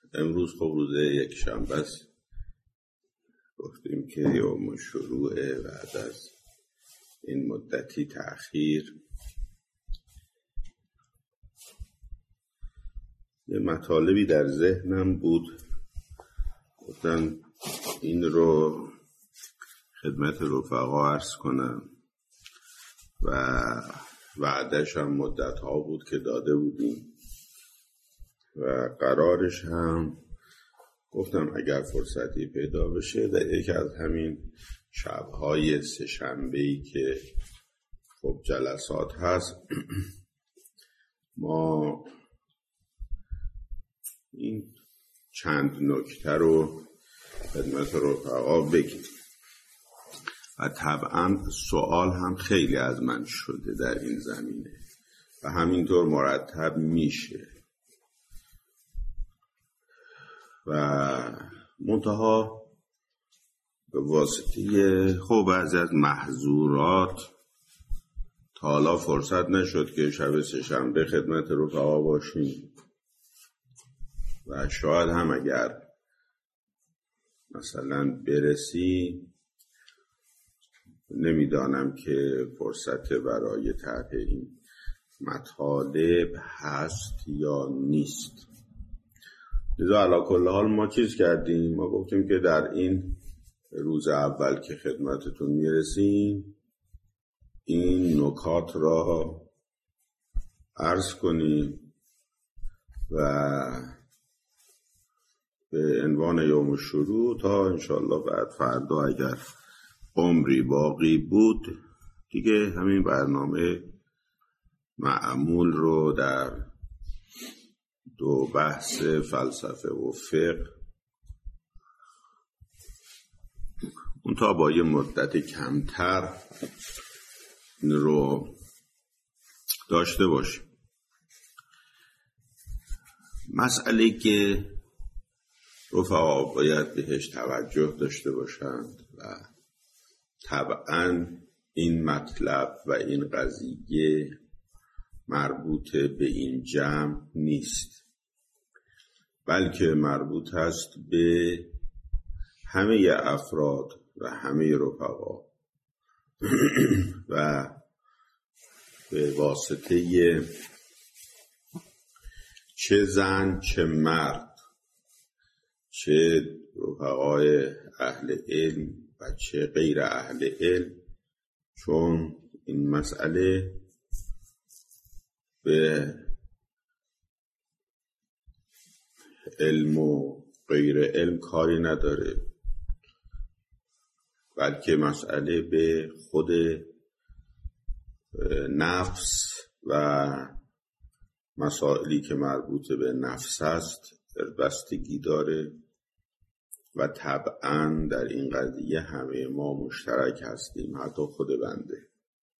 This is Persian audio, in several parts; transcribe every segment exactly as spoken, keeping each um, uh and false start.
امروز خب روز یک شنبه است. گفتیم که یوم شروع بعد از این مدتی تأخیر. یه مطالبی در ذهنم بود، گفتم این رو خدمت رفقا عرض کنم و وعدش هم مدت ها بود که داده بودیم و قرارش هم گفتم اگر فرصتی پیدا بشه در یکی از همین شبهای سه شنبه‌ای که خب جلسات هست ما این چند نکته رو خدمت رفقا بگیم و طبعا سوال هم خیلی از من شده در این زمینه و همینطور مرتب میشه و منتها به واسطه خب بعضی از محظورات تا حالا فرصت نشد که شب سه شنبه خدمت رفقا باشیم و شاید هم اگر مثلا برسی نمیدانم که فرصت برای طرح این مطالب هست یا نیست. لذا علی کل حال ما چیز کردیم، ما گفتیم که در این روز اول که خدمتتون میرسیم این نکات را عرض کنیم و به عنوان یوم شروع تا انشالله بعد فردا اگر عمری باقی بود دیگه همین برنامه معمول رو در دو بحث فلسفه و فقه اون تا با یه مدت کمتر رو داشته باشیم. مسئله که رفقا باید بهش توجه داشته باشند و طبعا این مطلب و این قضیه مربوط به این جمع نیست بلکه مربوط است به همه افراد و همه رفقا و به واسطه چه زن چه مرد، چه رفقای اهل علم و چه غیر اهل علم، چون این مسئله به علم و غیر علم کاری نداره بلکه مسئله به خود نفس و مسائلی که مربوط به نفس است بستگی داره و طبعا در این قضیه همه ما مشترک هستیم، حتی خود بنده،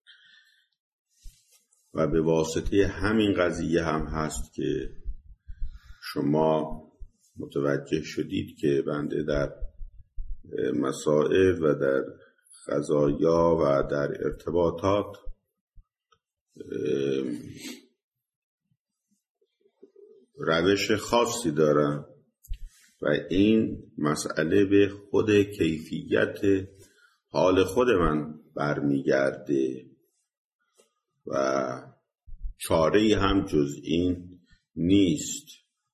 و به واسطه همین قضیه هم هست که شما متوجه شدید که بنده در مسائل و در قضایا و در ارتباطات روش خاصی دارم و این مسئله به خود کیفیت حال خود من برمیگرده و چاره‌ای هم جز این نیست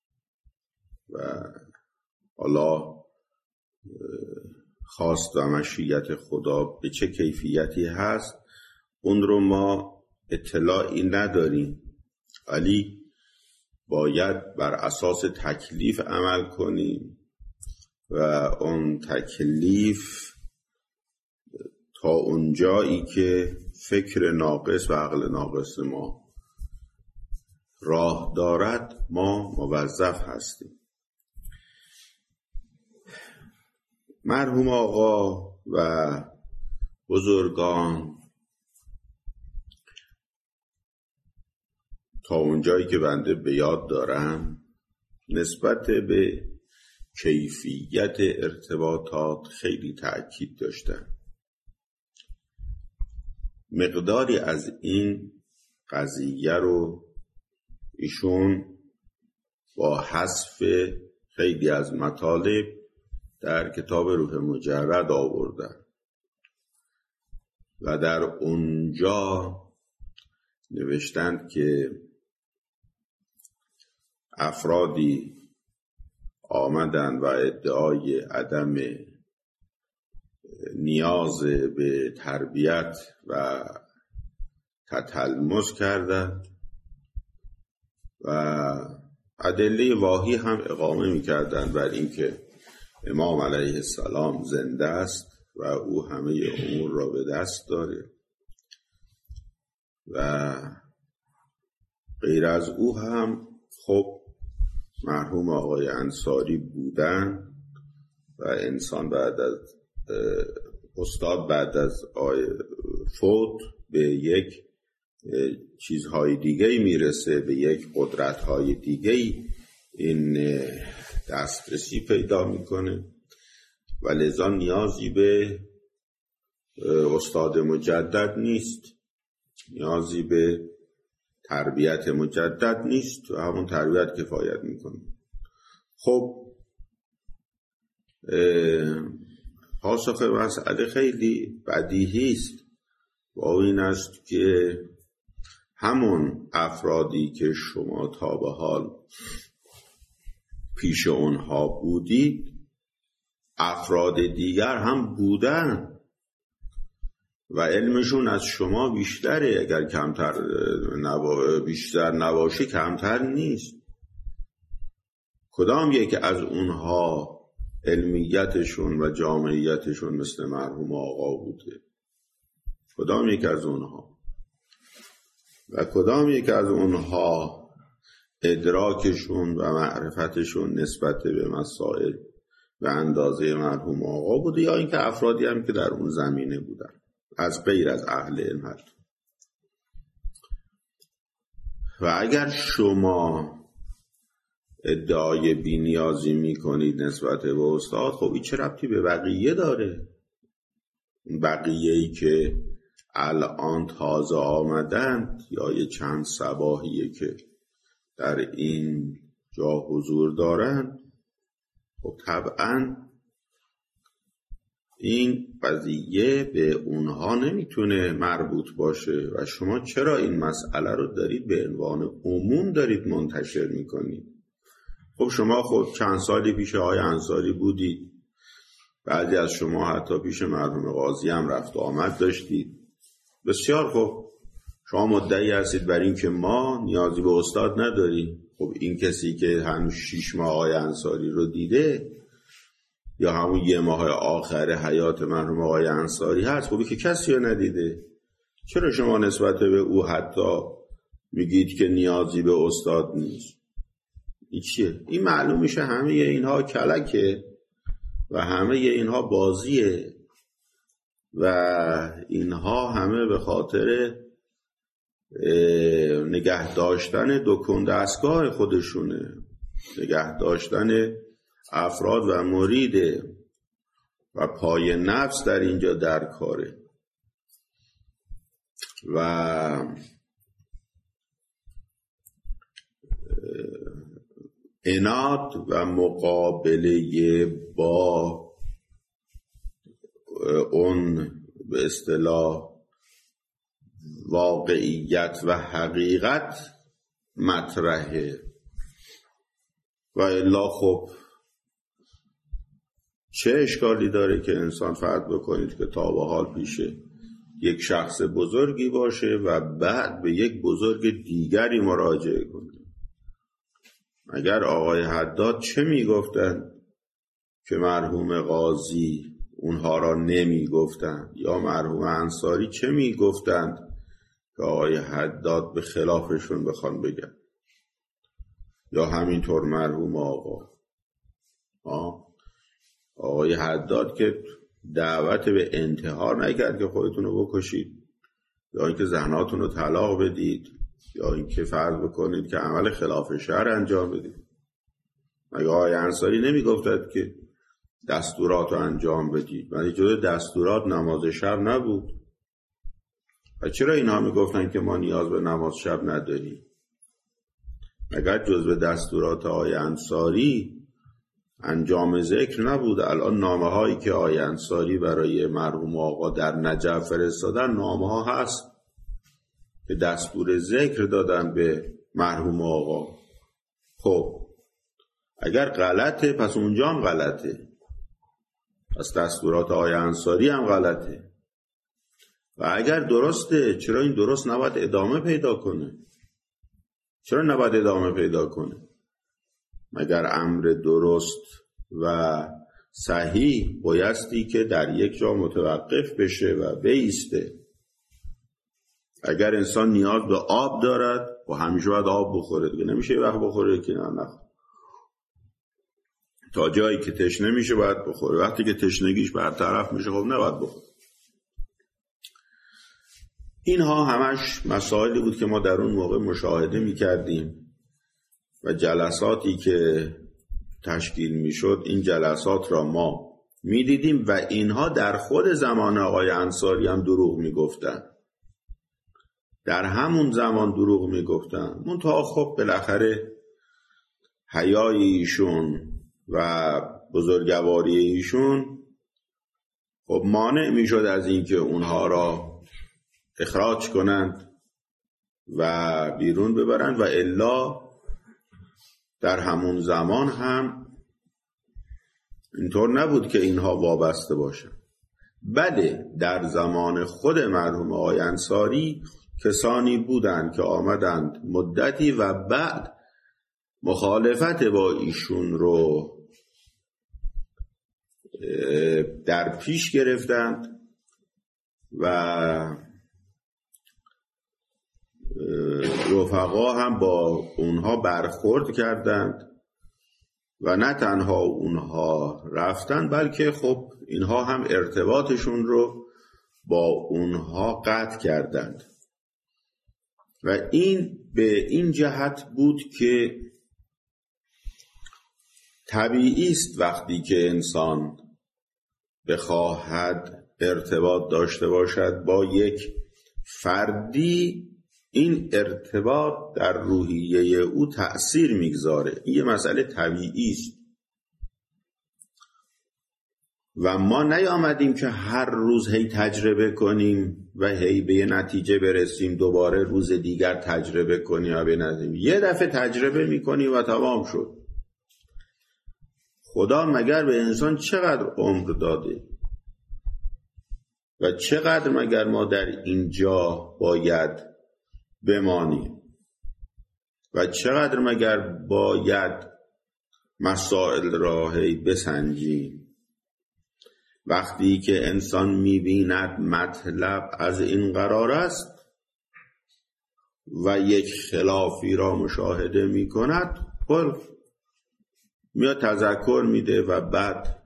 و حالا خواست و مشیت خدا به چه کیفیتی هست اون رو ما اطلاعی نداریم، ولی باید بر اساس تکلیف عمل کنیم و اون تکلیف تا اونجایی که فکر ناقص و عقل ناقص ما راه دارد ما موظف هستیم. مرحوم آقا و بزرگان تا اونجایی که بنده به یاد دارم نسبت به کیفیت ارتباطات خیلی تأکید داشتن. مقداری از این قضیه رو ایشون با حذف خیلی از مطالب در کتاب روح مجرد آوردن و در اونجا نوشتند که افرادی آمدن و ادعای عدم نیاز به تربیت و تتلمذ کردند و ادله واهی هم اقامه می‌کردند بر اینکه امام علیه السلام زنده است و او همه امور را به دست داره و غیر از او هم خب مرحوم آقای انصاری بودن و انسان بعد از استاد بعد از آقای فوت به یک چیزهای دیگه میرسه، به یک قدرتهای دیگه این دسترسی پیدا میکنه و لذا نیازی به استاد مجدد نیست، نیازی به تربیت مجدد نیست و همون تربیت کفایت میکنه. خب پاسخ مسئله خیلی بدیهی است و این است که همون افرادی که شما تا به حال پیش اونها بودید افراد دیگر هم بودن و علمشون از شما بیشتره، اگر کمتر نبا... بیشتر نباشی کمتر نیست. کدام یک از اونها علمیتشون و جامعیتشون مثل مرحوم آقا بوده؟ کدام یک از اونها؟ و کدام یک از اونها ادراکشون و معرفتشون نسبت به مسائل به اندازه مرحوم آقا بوده، یا اینکه افرادی هم که در اون زمینه بودن از غیر از اهل علم؟ و اگر شما ادعای بی‌نیازی میکنید نسبت به استاد، خب این چه ربطی به بقیه داره؟ بقیه‌ای که الان تازه آمدند یا یه چند صباحیه که در این جا حضور دارند، خب طبعا این قضیه به اونها نمیتونه مربوط باشه و شما چرا این مسئله رو دارید به عنوان عموم دارید منتشر میکنید؟ خب شما خود چند سالی پیش آقای انصاری بودید، بعضی از شما حتی پیش مرحوم قاضی هم رفت و آمد داشتید. بسیار خوب، شما مدعی هستید بر این که ما نیازی به استاد نداریم. خب این کسی که هنوز شیش ماه آقای انصاری رو دیده یا همون یه ماه آخر حیات مرحوم آقای انصاری هست، خب که کسی رو ندیده، چرا شما نسبت به او حتی میگید که نیازی به استاد نیست؟ این چیه؟ این معلوم میشه همه اینها کلکه و همه اینها بازیه و اینها همه به خاطر نگه داشتن دکون دستگاه خودشونه، نگه داشتن افراد و مرید و پای نفس در اینجا در کاره. و عناد و مقابله با اون به اصطلاح واقعیت و حقیقت مطرحه و الا خب چه اشکالی داره که انسان فرض بکنید که تا به حال پیشه یک شخص بزرگی باشه و بعد به یک بزرگ دیگری مراجعه کنه؟ اگر آقای حداد چه میگفتن که مرحوم قاضی اونها را نمیگفتند، یا مرحوم انصاری چه میگفتند که آقای حداد به خلافشون بخوان بگن، یا همینطور مرحوم آقا آه. آقای حداد که دعوت به انتحار نکرد که خودتون رو بکشید یا اینکه زناتون رو طلاق بدید یا اینکه فرض بکنید که عمل خلاف شرع انجام بدید. مگه آقای انصاری نمیگفتد که دستورات رو انجام بدید؟ ولی جز دستورات نماز شب نبود. و چرا اینها میگفتن که ما نیاز به نماز شب نداریم؟ اگر جزء دستورات آقای انصاری انجام ذکر نبود. الان نامه هایی که آقای انصاری برای مرحوم آقا در نجف فرستادن نامه ها هست که دستور ذکر دادن به مرحوم آقا. خب اگر غلطه پس اونجا هم غلطه، پس دستورات آقای انصاری هم غلطه. و اگر درسته چرا این درست نباید ادامه پیدا کنه؟ چرا نباید ادامه پیدا کنه؟ مگر امر درست و صحیح بایستی که در یک جا متوقف بشه و بایسته. اگر انسان نیاز به آب دارد و همیشه باید آب بخوره، دیگه نمیشه وقت بخوره که نه نخوره. تا جایی که تشنه میشه باید بخوره، وقتی که تشنگیش برطرف میشه خب نباید بخوره. اینها همش مسائلی بود که ما در اون موقع مشاهده میکردیم و جلساتی که تشکیل میشد این جلسات را ما میدیدیم و اینها در خود زمان آقای انصاری هم دروغ میگفتن، در همون زمان دروغ میگفتن. منتها خب بالاخره حیای ایشون و بزرگواری ایشون خب مانع میشد از اینکه اونها را اخراج کنند و بیرون ببرند و الا در همون زمان هم اینطور نبود که اینها وابسته باشند. بله در زمان خود مرحوم آقای انصاری کسانی بودند که آمدند مدتی و بعد مخالفت با ایشون رو در پیش گرفتند و رفقا هم با اونها برخورد کردند و نه تنها اونها رفتند بلکه خب اینها هم ارتباطشون رو با اونها قطع کردند و این به این جهت بود که طبیعی است وقتی که انسان بخواهد ارتباط داشته باشد با یک فردی، این ارتباط در روحیه او تأثیر میگذاره. این یه مسئله طبیعی است و ما نیامدیم که هر روز هی تجربه کنیم و هی به نتیجه برسیم دوباره روز دیگر تجربه کنیم و بنظیم. یه دفعه تجربه میکنیم و تمام شد. خدا مگر به انسان چقدر عمر داده و چقدر مگر ما در اینجا باید بمانیم و چقدر مگر باید مسائل را هی بسنجیم. وقتی که انسان میبیند مطلب از این قرار است و یک خلافی را مشاهده میکند خب میاد تذکر میده و بعد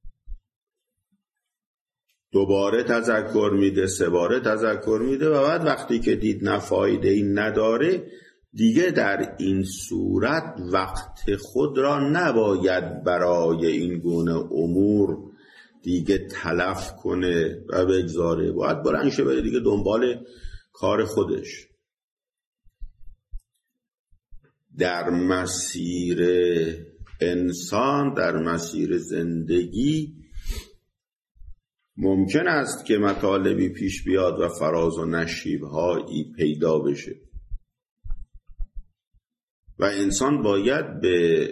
دوباره تذکر میده، سه باره تذکر میده و بعد وقتی که دید نه فایده این نداره دیگه در این صورت وقت خود را نباید برای این گونه امور دیگه تلف کنه و بگذاره، باید بلند شه بره دیگه دنبال کار خودش. در مسیر انسان، در مسیر زندگی ممکن است که مطالبی پیش بیاد و فراز و نشیب‌هایی پیدا بشه و انسان باید به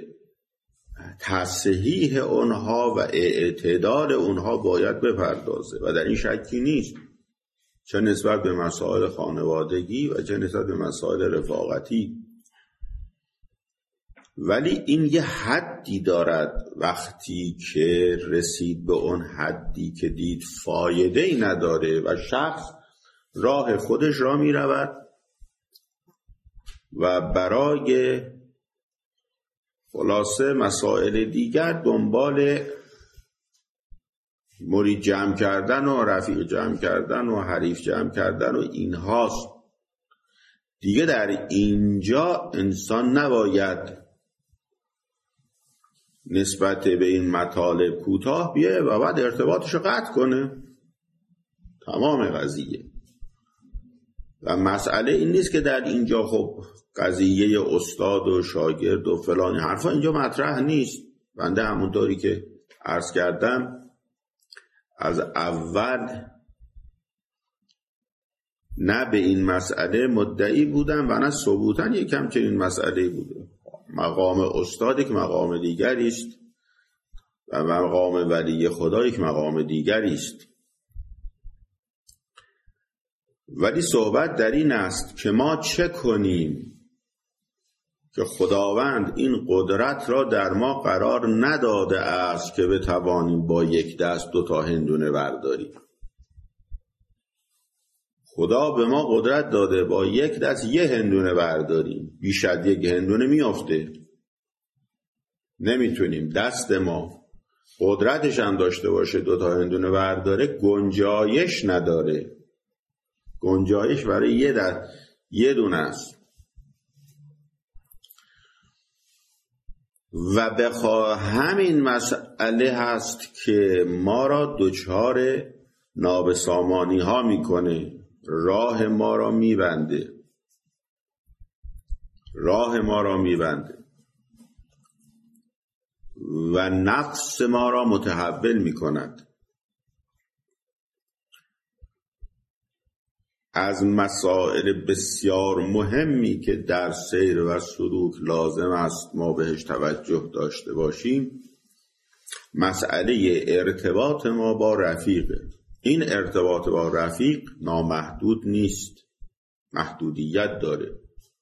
تصحیح اونها و اعتدال اونها باید بپردازه و در این شکی نیست، چه نسبت به مسائل خانوادگی و چه نسبت به مسائل رفاقتی. ولی این یه حدی دارد، وقتی که رسید به اون حدی که دید فایده ای نداره و شخص راه خودش را می رود و برای خلاصه مسائل دیگر دنبال مرید جمع کردن و رفیق جمع کردن و حریف جمع کردن و اینهاست. دیگه در اینجا انسان نباید نسبت به این مطالب کوتاه بیه و بعد ارتباطش رو قطع کنه. تمام قضیه و مسئله این نیست که در اینجا خب قضیه استاد و شاگرد و فلان حرفا اینجا مطرح نیست. بنده همونطوری که عرض کردم از اول نه به این مسئله مدعی بودم و نه ثبوتاً یکم که این مسئله بوده. مقام استاد که مقام دیگری است و مقام ولی خدا یک مقام دیگری است. ولی صحبت در این است که ما چه کنیم که خداوند این قدرت را در ما قرار نداده است که بتوانیم با یک دست دو تا هندونه برداریم. خدا به ما قدرت داده با یک دست یه هندونه برداریم، بیش از یک هندونه میافته. نمیتونیم. دست ما قدرتش هم داشته باشه دو تا هندونه برداره، گنجایش نداره. گنجایش برای یه دست یه دونه است. و بخوا همین مسئله هست که ما را دچار نابسامانی ها میکنه، راه ما را میبنده راه ما را میبنده و نفس ما را متحول میکند. از مسائل بسیار مهمی که در سیر و سلوک لازم است ما بهش توجه داشته باشیم مسئله ارتباط ما با رفیقه. این ارتباط با رفیق نامحدود نیست، محدودیت داره.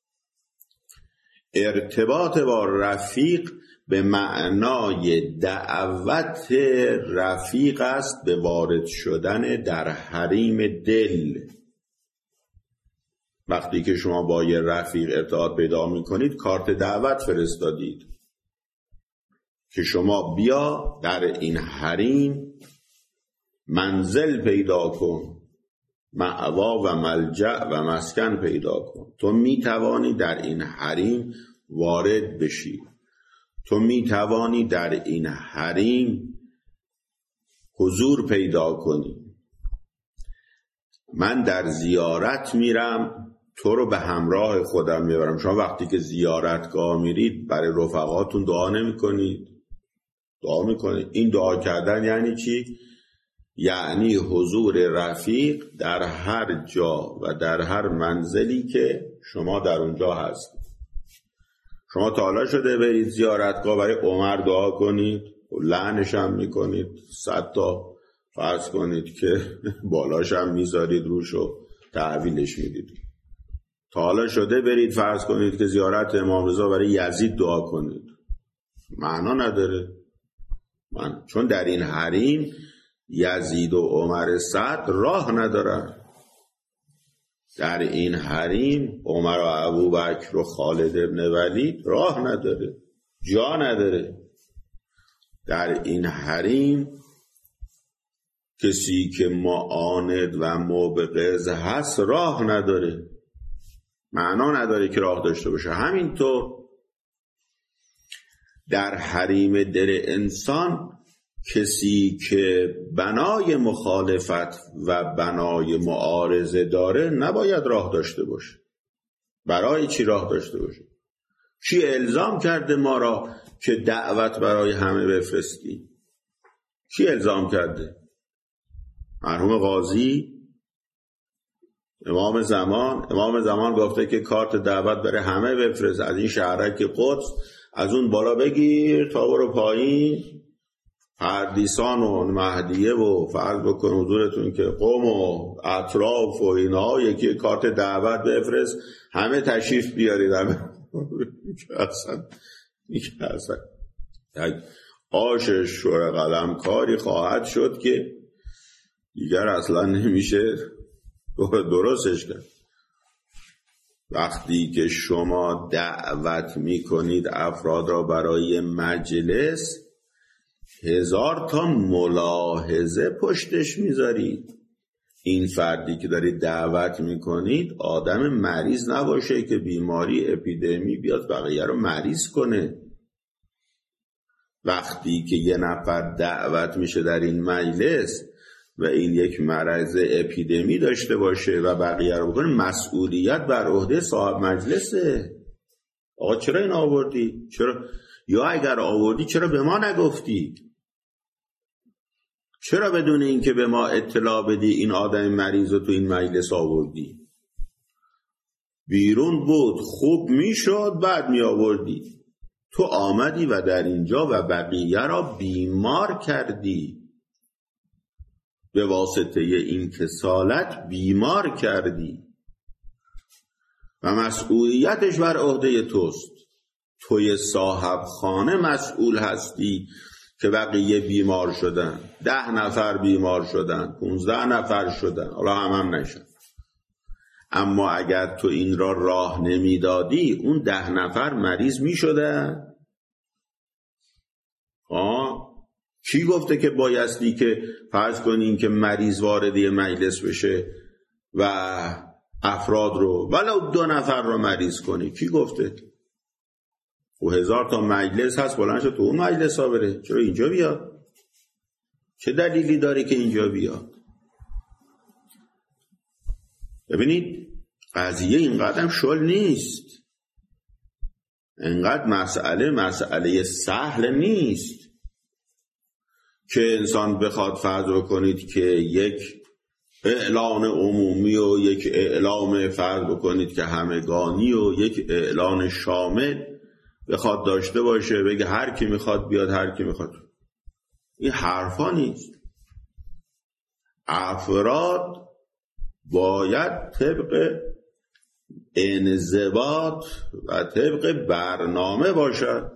ارتباط با رفیق به معنای دعوت رفیق است به وارد شدن در حریم دل. وقتی که شما با یه رفیق ارتباط پیدا میکنید کارت دعوت فرستادید که شما بیا در این حریم منزل پیدا کن، مأوا و ملجأ و مسکن پیدا کن. تو میتوانی در این حریم وارد بشی، تو میتوانی در این حریم حضور پیدا کنی. من در زیارت میرم، تو رو به همراه خودم میبرم. شما وقتی که زیارتگاه میرید برای رفقاتون دعا نمی کنید؟ دعا میکنید. این دعا کردن یعنی چی؟ یعنی حضور رفیق در هر جا و در هر منزلی که شما در اونجا هستید. شما تا حالا شده برید زیارتگاه برای عمر دعا کنید؟ لعنش هم میکنید، صد تا فرض کنید که بالاش هم میذارید روش و تحویلش میدید. تا حالا شده برید فرض کنید که زیارت امام رضا برای یزید دعا کنید؟ معنا نداره. من چون در این حریم یزید و عمر سعد راه ندارن. در این حریم عمر و ابوبکر و خالد ابن ولید راه نداره، جا نداره. در این حریم کسی که معاند و مبغض هست راه نداره. معنا نداره که راه داشته باشه. همینطور در حریم دل انسان کسی که بنای مخالفت و بنای معارضه داره نباید راه داشته باشه. برای چی راه داشته باشه؟ کی الزام کرده ما را که دعوت برای همه بفرستیم؟ کی الزام کرده؟ مرحوم قاضی امام زمان امام زمان گفته که کارت دعوت برای همه بفرست. از این شهرک قدس از اون بالا بگیر تا برو پایین، پردیسان و مهدیه و فرض بکن حضورتون که قم و اطراف و اینا یکی کارت دعوت بفرست، همه تشریف بیارید. همه اصلا اصلا آش شور قلم کاری خواهد شد که دیگر اصلا نمیشه درستش کرد. وقتی که شما دعوت میکنید افراد را برای مجلس، هزار تا ملاحظه پشتش میذارید. این فردی که دارید دعوت میکنید آدم مریض نباشه که بیماری اپیدمی بیاد بقیه رو مریض کنه. وقتی که یه نفر دعوت میشه در این مجلس و این یک مرض اپیدمی داشته باشه و بقیه رو بکنه، مسئولیت بر عهده صاحب مجلسه. آقا چرا این آوردی؟ چرا یا اگر آوردی چرا به ما نگفتی؟ چرا بدون اینکه به ما اطلاع بدی این آدم مریض رو تو این مجلس آوردی؟ بیرون بود خوب میشد بعد می آوردی. تو آمدی و در اینجا و بقیه را بیمار کردی، به واسطه این کسالت بیمار کردی و مسئولیتش بر عهده توست. توی صاحب خانه مسئول هستی که بقیه بیمار شدن، ده نفر بیمار شدن، پونزده نفر شدن، حالا هم هم نشن. اما اگر تو این را راه نمیدادی اون ده نفر مریض می شده؟ آه کی گفته که بایستی که فرض کنین که مریض واردی مجلس بشه و افراد رو ولو دو نفر رو مریض کنی؟ کی گفته؟ و هزار تا مجلس هست، بلند شد تو اون مجلس ها بره، چرا اینجا بیاد؟ چه دلیلی داره که اینجا بیاد؟ ببینید قضیه اینقدر هم شل نیست، اینقدر مسئله مسئله سهل نیست که انسان بخواد فرض رو کنید که یک اعلان عمومی و یک اعلام فرض بکنید که همگانی و یک اعلان شامل بخواد داشته باشه، بگه هر کی میخواد بیاد هر کی میخواد. این حرفا نیست. افراد باید طبق انضباط و طبق برنامه باشد.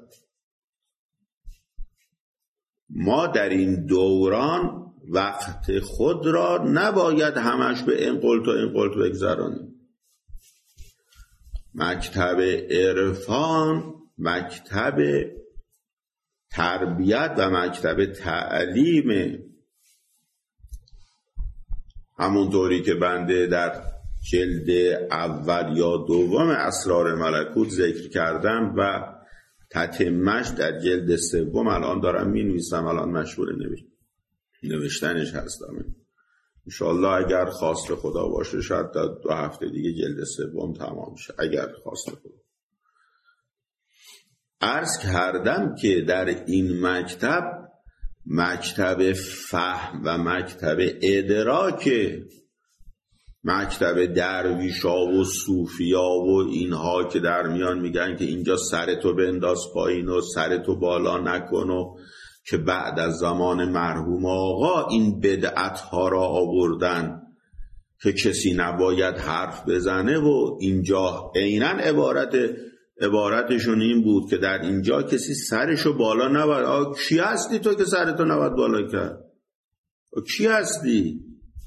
ما در این دوران وقت خود را نباید همش به این قلت و این قلت بگذرانیم. مکتب عرفان مکتب تربیت و مکتب تعلیم، همونطوری که بنده در جلد اول یا دوم اسرار ملکوت ذکر کردم و تتمه‌اش در جلد سوم الان دارم می نویسم، الان مشغول نوشتنش هستم. انشالله اگر خواست خدا باشه شاید در دو هفته دیگه جلد سوم تمام شه، اگر خواست خدا. عرض کردم که در این مکتب مکتب فهم و مکتب ادراک، مکتب درویشا و صوفیا و اینها که در میان میگن که اینجا سرتو بنداز پایین و سرتو بالا نکن و که بعد از زمان مرحوم آقا این بدعت ها را آوردن که کسی نباید حرف بزنه و اینجا عیناً عبارت عبارتشون این بود که در اینجا کسی سرشو بالا نباید. آه کی هستی تو که سرتو نباید بالا کرد؟ آه کی هستی؟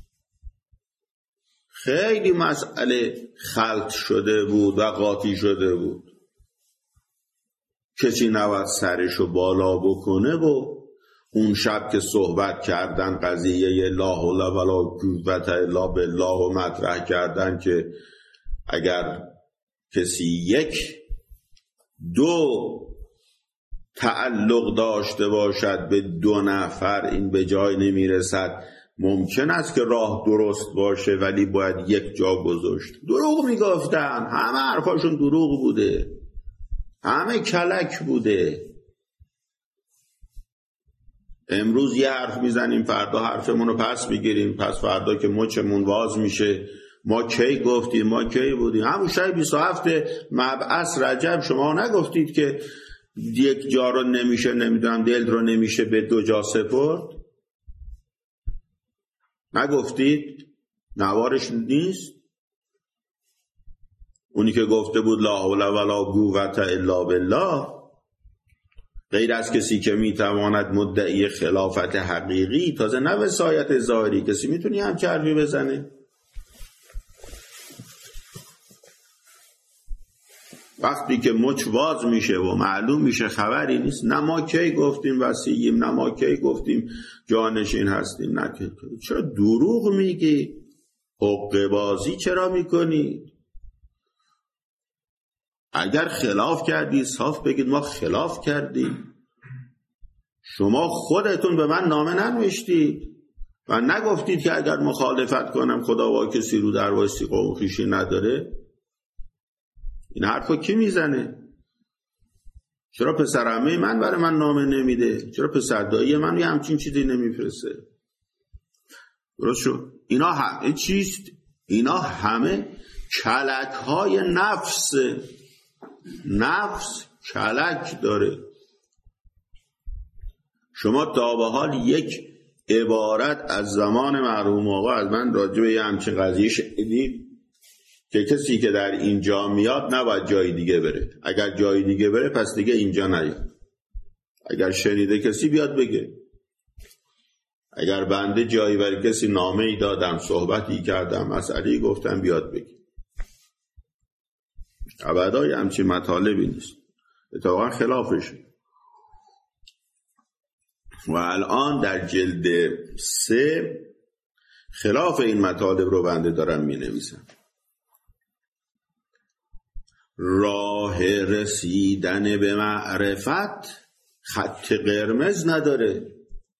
خیلی مسئله خلط شده بود و قاطی شده بود. کسی نباید سرشو بالا بکنه و اون شب که صحبت کردن قضیه لا حول ولا قوت الا بالله و مطرح کردن که اگر کسی یک دو تعلق داشته باشد به دو نفر این به جای نمیرسد. ممکن است که راه درست باشه ولی باید یک جا گذاشت. دروغ میگفتن، همه حرفاشون دروغ بوده، همه کلک بوده. امروز یه حرف میزنیم فردا حرفمون رو پس میگیریم، پس فردا که مچمون واز میشه ما کی گفتیم ما کی بودیم. همون شب بیست و هفت مبعث رجب شما نگفتید که یک جا رو نمیشه نمیدونم دل رو نمیشه به دو جا سپرد؟ نگفتید؟ نوارش نیست؟ اونی که گفته بود لا حول ولا قوت الا بالله، غیر از کسی که میتواند مدعی خلافت حقیقی، تازه نه وصایت ظاهری، کسی میتونی هم چربی بزنه؟ وقتی که مچ واز میشه و معلوم میشه خبری نیست، نه ما کی گفتیم وصییم، نه ما کی گفتیم جانشین هستیم، نه کی. چرا دروغ میگی؟ حقه بازی چرا میکنی؟ اگر خلاف کردی صاف بگید ما خلاف کردیم. شما خودتون به من نامه ننوشتید و نگفتید که اگر مخالفت کنم خدا با کسی رو در واسطی قوم خویشی نداره. این حرفو کی میزنه؟ چرا پسر عمه من برای من نامه نمیده؟ چرا پسر دایی من یه همچین چیزی نمیفرسته؟ درست شد؟ اینا همه چیست؟ اینا همه کلک های نفس. نفس کلک داره. شما تا به حال یک عبارت از زمان مرحوم آقا از من راجع به یه همچین قضیه شنیدید که کسی که در اینجا میاد نباید جای دیگه بره؟ اگر جای دیگه بره پس دیگه اینجا نیاد. اگر شنیده کسی بیاد بگه. اگر بنده جایی برای کسی نامه ای دادم، صحبتی کردم، مسئله‌ای گفتم، بیاد بگه. ابدا همچین مطالبی نیست، اتفاقا خلافشه. و الان در جلد سه خلاف این مطالب رو بنده دارم می نویسم. راه رسیدن به معرفت خط قرمز نداره.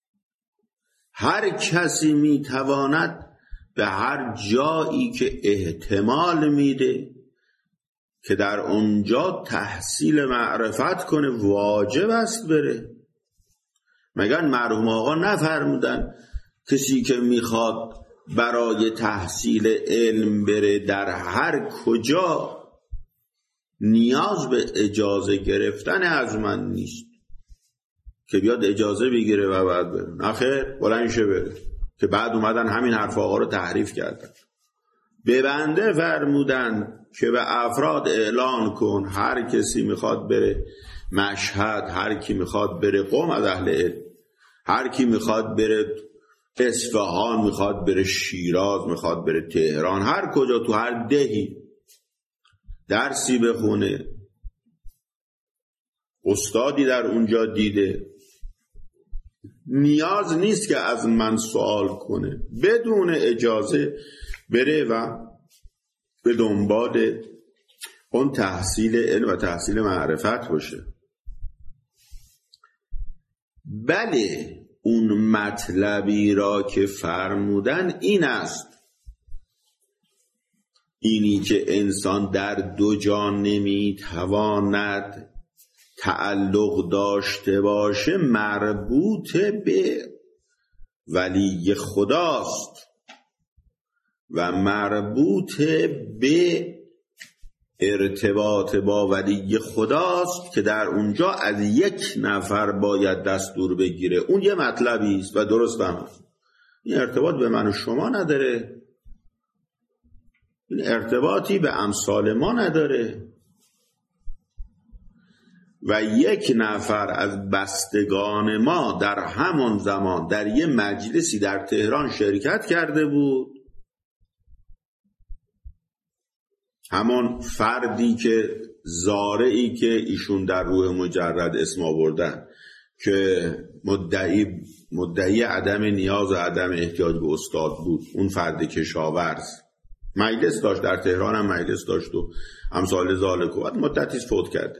هر کسی می تواند به هر جایی که احتمال میده که در اونجا تحصیل معرفت کنه واجب است بره. مگر مرحوم آقا نفرمودن کسی که میخواد برای تحصیل علم بره در هر کجا نیاز به اجازه گرفتن از من نیست که بیاد اجازه بگیره و بعد بره؟ نخیر، بلند شه بره. که بعد اومدن همین حرف آقا رو تحریف کردن. به بنده فرمودن که به افراد اعلان کن هر کسی میخواد بره مشهد، هر کی میخواد بره قم از اهل علم، هر کی میخواد بره اصفهان، میخواد بره شیراز، میخواد بره تهران، هر کجا تو هر دهی درسی بخونه، استادی در اونجا دیده، نیاز نیست که از من سوال کنه، بدون اجازه بره و به دنبال اون تحصیل علم و تحصیل معرفت باشه. بله، اون مطلبی را که فرمودن این است، اینی که انسان در دو جا نمیتواند تعلق داشته باشه مربوط به ولی خداست و مربوط به ارتباط با ولی خداست که در اونجا از یک نفر باید دستور بگیره. اون یه مطلبی است و درست هم است. این ارتباط به من و شما نداره، این ارتباطی به امثال ما نداره. و یک نفر از بستگان ما در همان زمان در یه مجلسی در تهران شرکت کرده بود، همان فردی که زارعی که ایشون در روح مجرد اسم آوردن که مدعی مدعی عدم نیاز و عدم احتیاج به استاد بود، اون فرد کشاورز مجلس داشت در تهران، هم مجلس داشت و امثال ذالک، و بعد مدتی فوت کرده.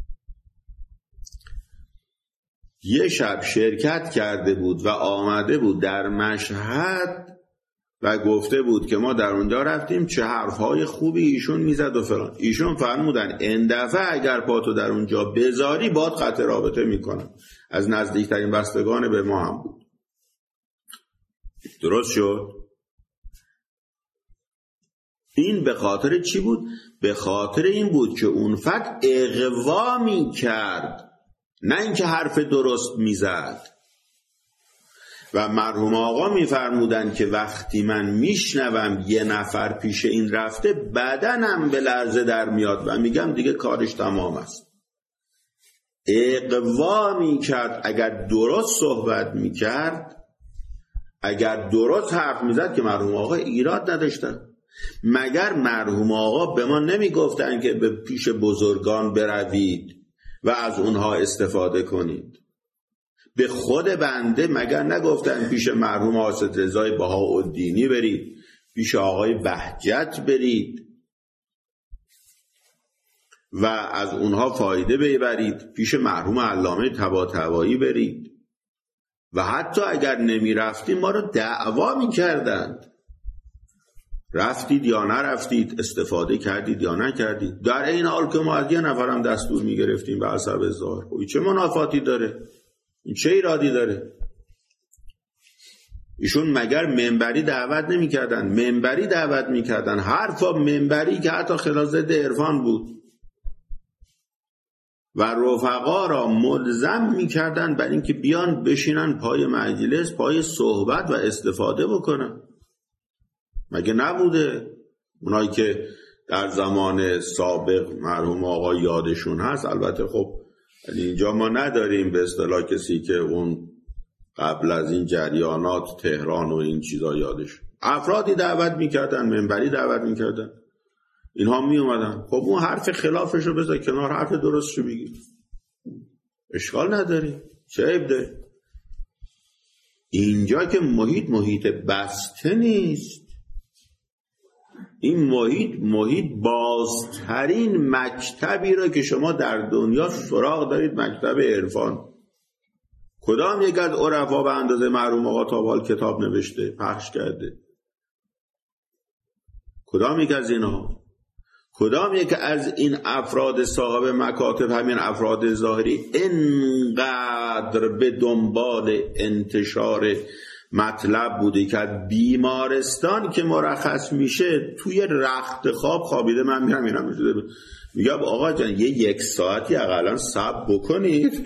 یه شب شرکت کرده بود و آمده بود در مشهد و گفته بود که ما در اونجا رفتیم، چه حرفهای خوبی ایشون میزد و فلان. ایشون فرمودن این دفعه اگر پاتو در اونجا بذاری باد قطع رابطه میکنم. از نزدیکترین بستگان به ما هم بود. درست شد؟ این به خاطر چی بود؟ به خاطر این بود که اون فرد اغوا میکرد، نه اینکه حرف درست میزد. و مرحوم آقا میفرمودن که وقتی من میشنوم یه نفر پیش این رفته بدنم به لرزه در میاد و میگم دیگه کارش تمام است. اغوا میکرد. اگر درست صحبت میکرد، اگر درست حرف میزد که مرحوم آقا ایراد نداشتن. مگر مرحوم آقا به ما نمیگفتن که به پیش بزرگان بروید و از اونها استفاده کنید؟ به خود بنده مگر نگفتن پیش مرحوم حاسد رضای بهاءالدینی برید، پیش آقای بهجت برید و از اونها فایده ببرید، پیش مرحوم علامه طباطبایی برید؟ و حتی اگر نمی رفتیم ما رو دعوا می کردند. رفتید یا نرفتید، استفاده کردید یا نکردید. در این حال که ما از یه نفرم دستور میگرفتیم به حسب ظاهر، این چه منافاتی داره؟ این چه ایرادی داره؟ ایشون مگر منبری دعوت نمی‌کردن؟ منبری دعوت می‌کردن، حرفا منبری که حتی خلاف ضد عرفان بود و رفقا را ملزم می‌کردن بر اینکه بیان بشینن پای مجلس، پای صحبت و استفاده بکنن. مگه نبوده؟ اونایی که در زمان سابق مرحوم آقا یادشون هست، البته خب اینجا ما نداریم به اصطلاح کسی که اون قبل از این جریانات تهران و این چیزا یادش، افرادی دعوت میکردن، منبری دعوت میکردن، اینها می اومدن. خب اون حرف خلافش رو بذار کنار، حرف درستشو بگیر، اشکال نداری، چه عیب داره؟ اینجا که محیط محیط بسته نیست، این محیط محیط بازترین مکتبی را که شما در دنیا سراغ دارید، مکتب عرفان. کدام یک از عرفا به اندازه مرحوم آقا تابال کتاب نوشته، پخش کرده؟ کدام یک از اینها؟ کدام یک از این افراد صاحب مکاتب، همین افراد ظاهری، انقدر به دنبال انتشار مطلب بوده که بیمارستان که مرخص میشه توی رخت خواب خوابیده؟ من میگم اینا میشده میگم آقا جان یه یک ساعتی اقلا صبر بکنید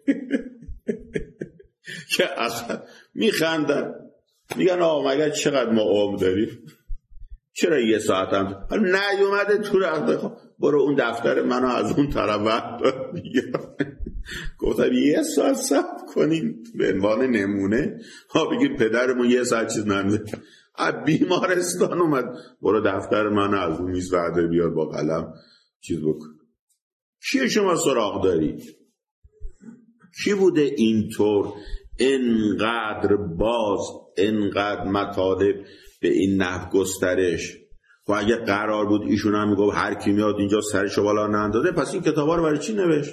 که اصلا میخندن، میگن آقا مگر چقدر ما عمر داریم، چرا یه ساعت هم نیومده تو رخت خواب؟ برو اون دفتر منو از اون طرف وقت بگیرم. گفتم یه ساعت صبر کنیم به عنوان نمونه، ها بگید پدرمون یه ساعت چیز نمیده، از بیمارستان اومد، برو دفتر منو از اون میز وعده بیار با قلم چیز بکن. چیه شما سراغ دارید؟ کی بوده اینطور انقدر باز، انقدر مطالب به این نحو گسترش؟ و اگه قرار بود ایشون هم میگفت هر کی میاد اینجا سرشو بالا نندازه، پس این کتابا رو برای چی نوشت؟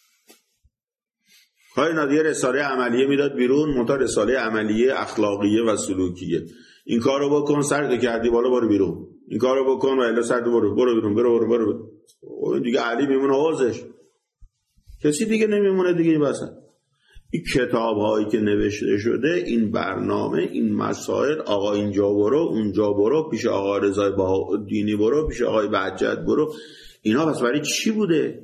کاری نداره، یه رساله عملیه میداد بیرون، منتها رساله عملیه اخلاقیه و سلوکیه. این کارو بکن، سرتو کردی بالا برو بیرون، این کارو بکن و الا سرتو برو برو بیرون، برو برو برو, برو. دیگه علی میمونه حوزش، کسی دیگه نمیمونه دیگه. این بسن این کتاب هایی که نوشته شده، این برنامه، این مسائل، آقا اینجا برو اونجا برو، پیش آقا رضای بهاءالدینی برو، پیش آقای بهجت برو، اینا پس برای چی بوده؟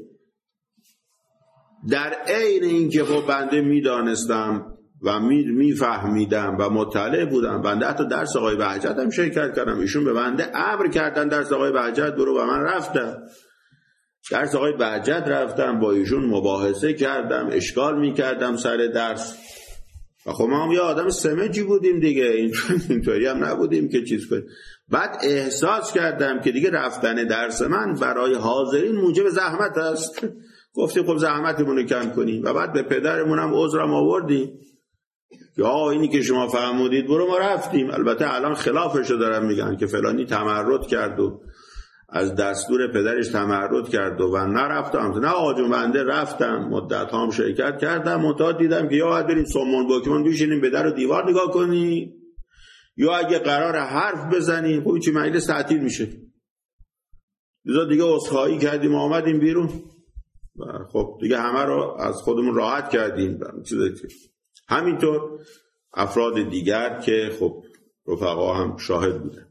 در عین اینکه خب بنده میدانستم و میفهمیدم و مطلع بودم، بنده حتی درس آقای بهجت هم شرکت کردم، ایشون به بنده امر کردن درس آقای بهجت برو و من رفتم درس آقای بهجت، رفتم با ایشون مباحثه کردم، اشکال میکردم سر درس. و خب ما هم یه آدم سمجی بودیم دیگه، اینطوری هم نبودیم که چیز کنیم. بعد احساس کردم که دیگه رفتن درس من برای حاضرین موجب زحمت است. گفتیم خب زحمتمون رو کم کنیم و بعد به پدرمون هم عذرم آوردیم که آقا اینی که شما فرمودید برو، ما رفتیم. البته الان خلافش رو دارن میگن که فلانی تمرد کرد و از دستور پدرش تمرد کرد و من نرفتم. نه آقا جون بنده رفتم، مدت هم شرکت کردم، منتها دیدم که یا باید بریم سمون بکمون بشینیم به در و دیوار نگاه کنیم، یا اگه قرار حرف بزنیم خب چی مجلس تعطیل میشه. دیگه دیگه عذرخواهی کردیم آمدیم بیرون. خب دیگه همه رو از خودمون راحت کردیم. همینطور افراد دیگر که خب رفقا هم شاهد بودن.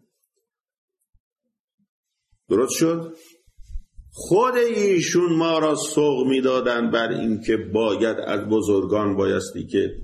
درست شد؟ خود ایشون ما را سوق می دادن بر این که باید از بزرگان بایستی که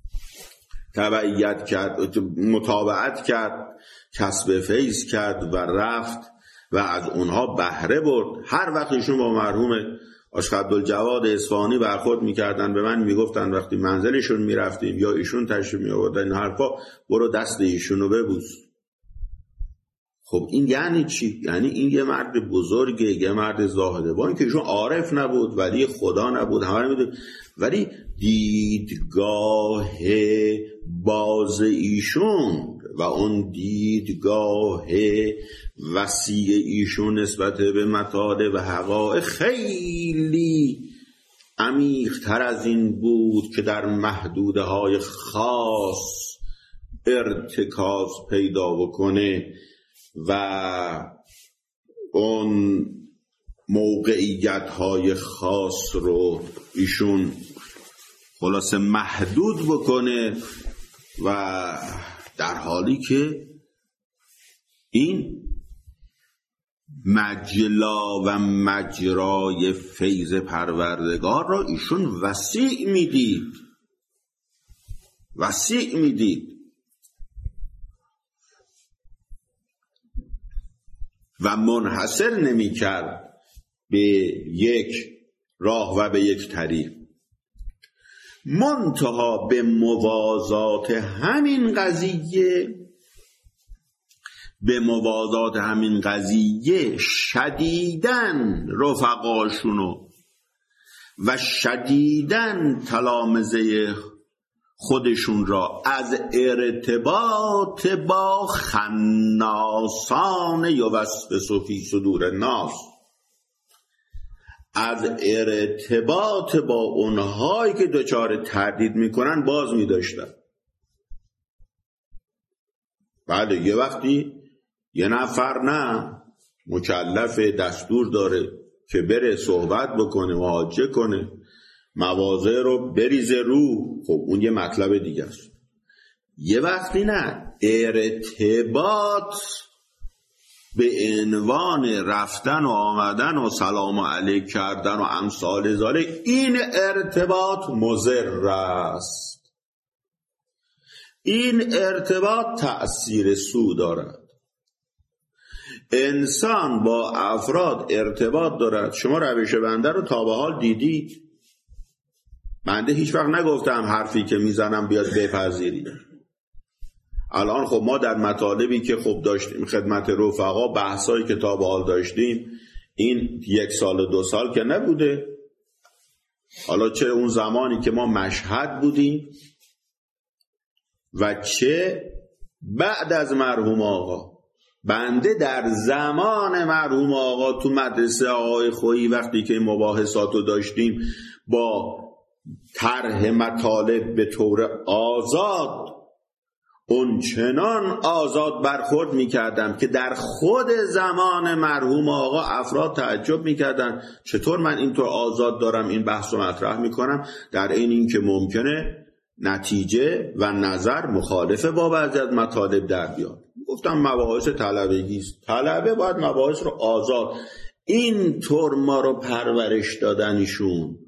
تبعیت کرد، متابعت کرد، کسب فیض کرد و رفت و از اونها بهره برد. هر وقت ایشون با مرحوم عاشق عبدالجواد اصفهانی برخورد میکردن، به من میگفتن وقتی منزلشون میرفتیم یا ایشون تشریف میآوردن این حرفا، برو دست ایشون رو ببوس. خب این یعنی چی؟ یعنی این یه مرد بزرگه، یه مرد زاهده، با اینکه ایشون عارف نبود، ولی خدا نبود، همه میدون، ولی دیدگاه باز ایشون و اون دیدگاه وسیع ایشون نسبت به مطالب و حقایق خیلی عمیق‌تر از این بود که در محدوده های خاص ارتکاز پیدا بکنه و اون موقعیت های خاص رو ایشون خلاصه محدود بکنه و در حالی که این مجلا و مجرای فیض پروردگار را ایشون وسیع میدید وسیع میدید و منحصر نمی کرد به یک راه و به یک طریق. منتها به موازات همین قضیه به موازات همین قضیه شدیداً رفقاشونو و شدیداً تلامذه خودشون را از ارتباط با خناسان یوسوس فی صدور الناس، از ارتباط با اونهایی که دچار تردید میکنن باز میداشتن. بعد یه وقتی یه نفر نه مکلف دستور داره که بره صحبت بکنه و حاجه کنه، مواضع رو بریزه رو، خب اون یه مطلب دیگه است. یه وقتی نه ارتباط به عنوان رفتن و آمدن و سلام علیک کردن و امثال ذالک، این ارتباط مضر است. این ارتباط تأثیر سو دارد. انسان با افراد ارتباط دارد. شما روش بنده رو تا به حال دیدید؟ بنده هیچ وقت نگفتم حرفی که میزنم بیاد بپذیرید. الان خب ما در مطالبی که خب داشتیم خدمت رفقا، بحثایی که تا به حال داشتیم، این یک سال و دو سال که نبوده. حالا چه اون زمانی که ما مشهد بودیم و چه بعد از مرحوم آقا. بنده در زمان مرحوم آقا تو مدرسه آقای خویی وقتی که مباحثاتو داشتیم با طرح مطالب به طور آزاد، اون چنان آزاد برخورد میکردم که در خود زمان مرحوم آقا افراد تعجب میکردن چطور من اینطور آزاد دارم این بحث رو مطرح میکنم، در این این که ممکنه نتیجه و نظر مخالفه با بعضی از مطالب در بیاد. گفتم مباحث طلبگی است، طلبه باید مباحث رو آزاد، این طور ما رو پرورش دادنشون.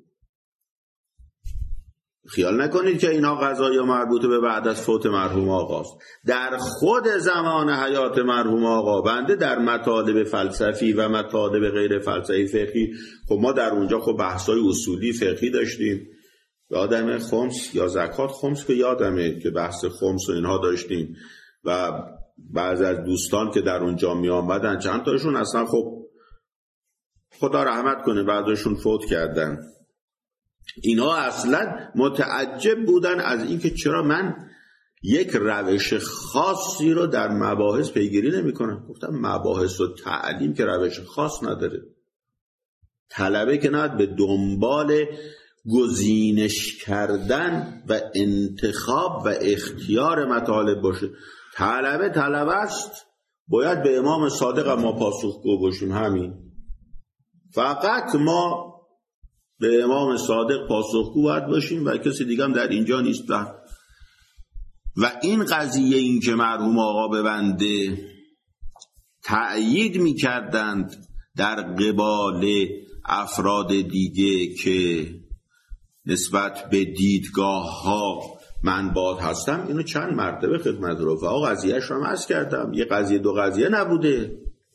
خیال نکنید که اینا قضایا مربوط به بعد از فوت مرحوم آقاست. در خود زمان حیات مرحوم آقا بنده در مطالب فلسفی و مطالب غیر فلسفی فقهی، خب ما در اونجا خب بحثای اصولی فقهی داشتیم، یادمه خمس یا زکات خمس که یادمه که بحث خمس و اینها داشتیم و بعضی از دوستان که در اونجا می آمدن چند تاشون اصلا خب خدا رحمت کنه بعضشون فوت کردن. اینا اصلا متعجب بودن از اینکه چرا من یک روش خاصی رو در مباحث پیگیری نمی کنم. گفتم مباحث و تعلیم که روش خاص نداره. طلبه که نباید به دنبال گزینش کردن و انتخاب و اختیار مطالب باشه. طلبه طلبه است، باید به امام صادق ما پاسخگو باشیم. همین، فقط ما به امام صادق پاسخگو باید باشیم و کسی دیگه هم در اینجا نیست. و این قضیه این که مرحوم آقا به بنده تأیید می کردند در قبال افراد دیگه که نسبت به دیدگاه ها من باد هستم، اینو چند مرتبه خدمت رفقا قضیهش رو عرض کردم. یه قضیه دو قضیه نبوده.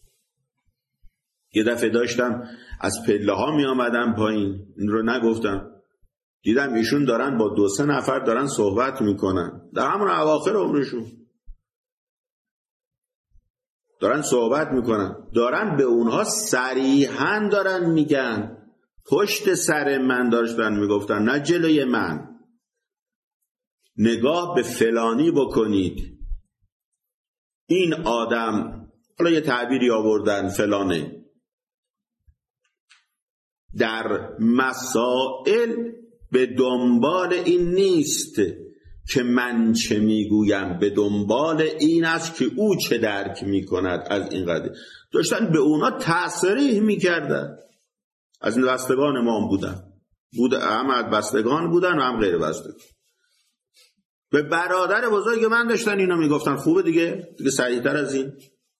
یه دفعه داشتم از پله ها می آمدم پایین، این رو نگفتم، دیدم ایشون دارن با دو سه نفر دارن صحبت میکنن در همون اواخر عمرشون، دارن صحبت میکنن، دارن به اونها صریحاً دارن میگن، پشت سر من داشتن میگفتن، نه جلوی من، نگاه به فلانی بکنید، این آدم، حالا یه تعبیری آوردن، فلانه، در مسائل به دنبال این نیست که من چه میگویم به دنبال این است که او چه درک میکند از این قضیه. داشتن به اونا تصریح میکردن. از این بستگان امام بودن بود هم بستگان بودن و هم غیر بستگان. به برادر بزرگ من داشتن اینا میگفتن. خوبه دیگه دیگه صحیح تر از این.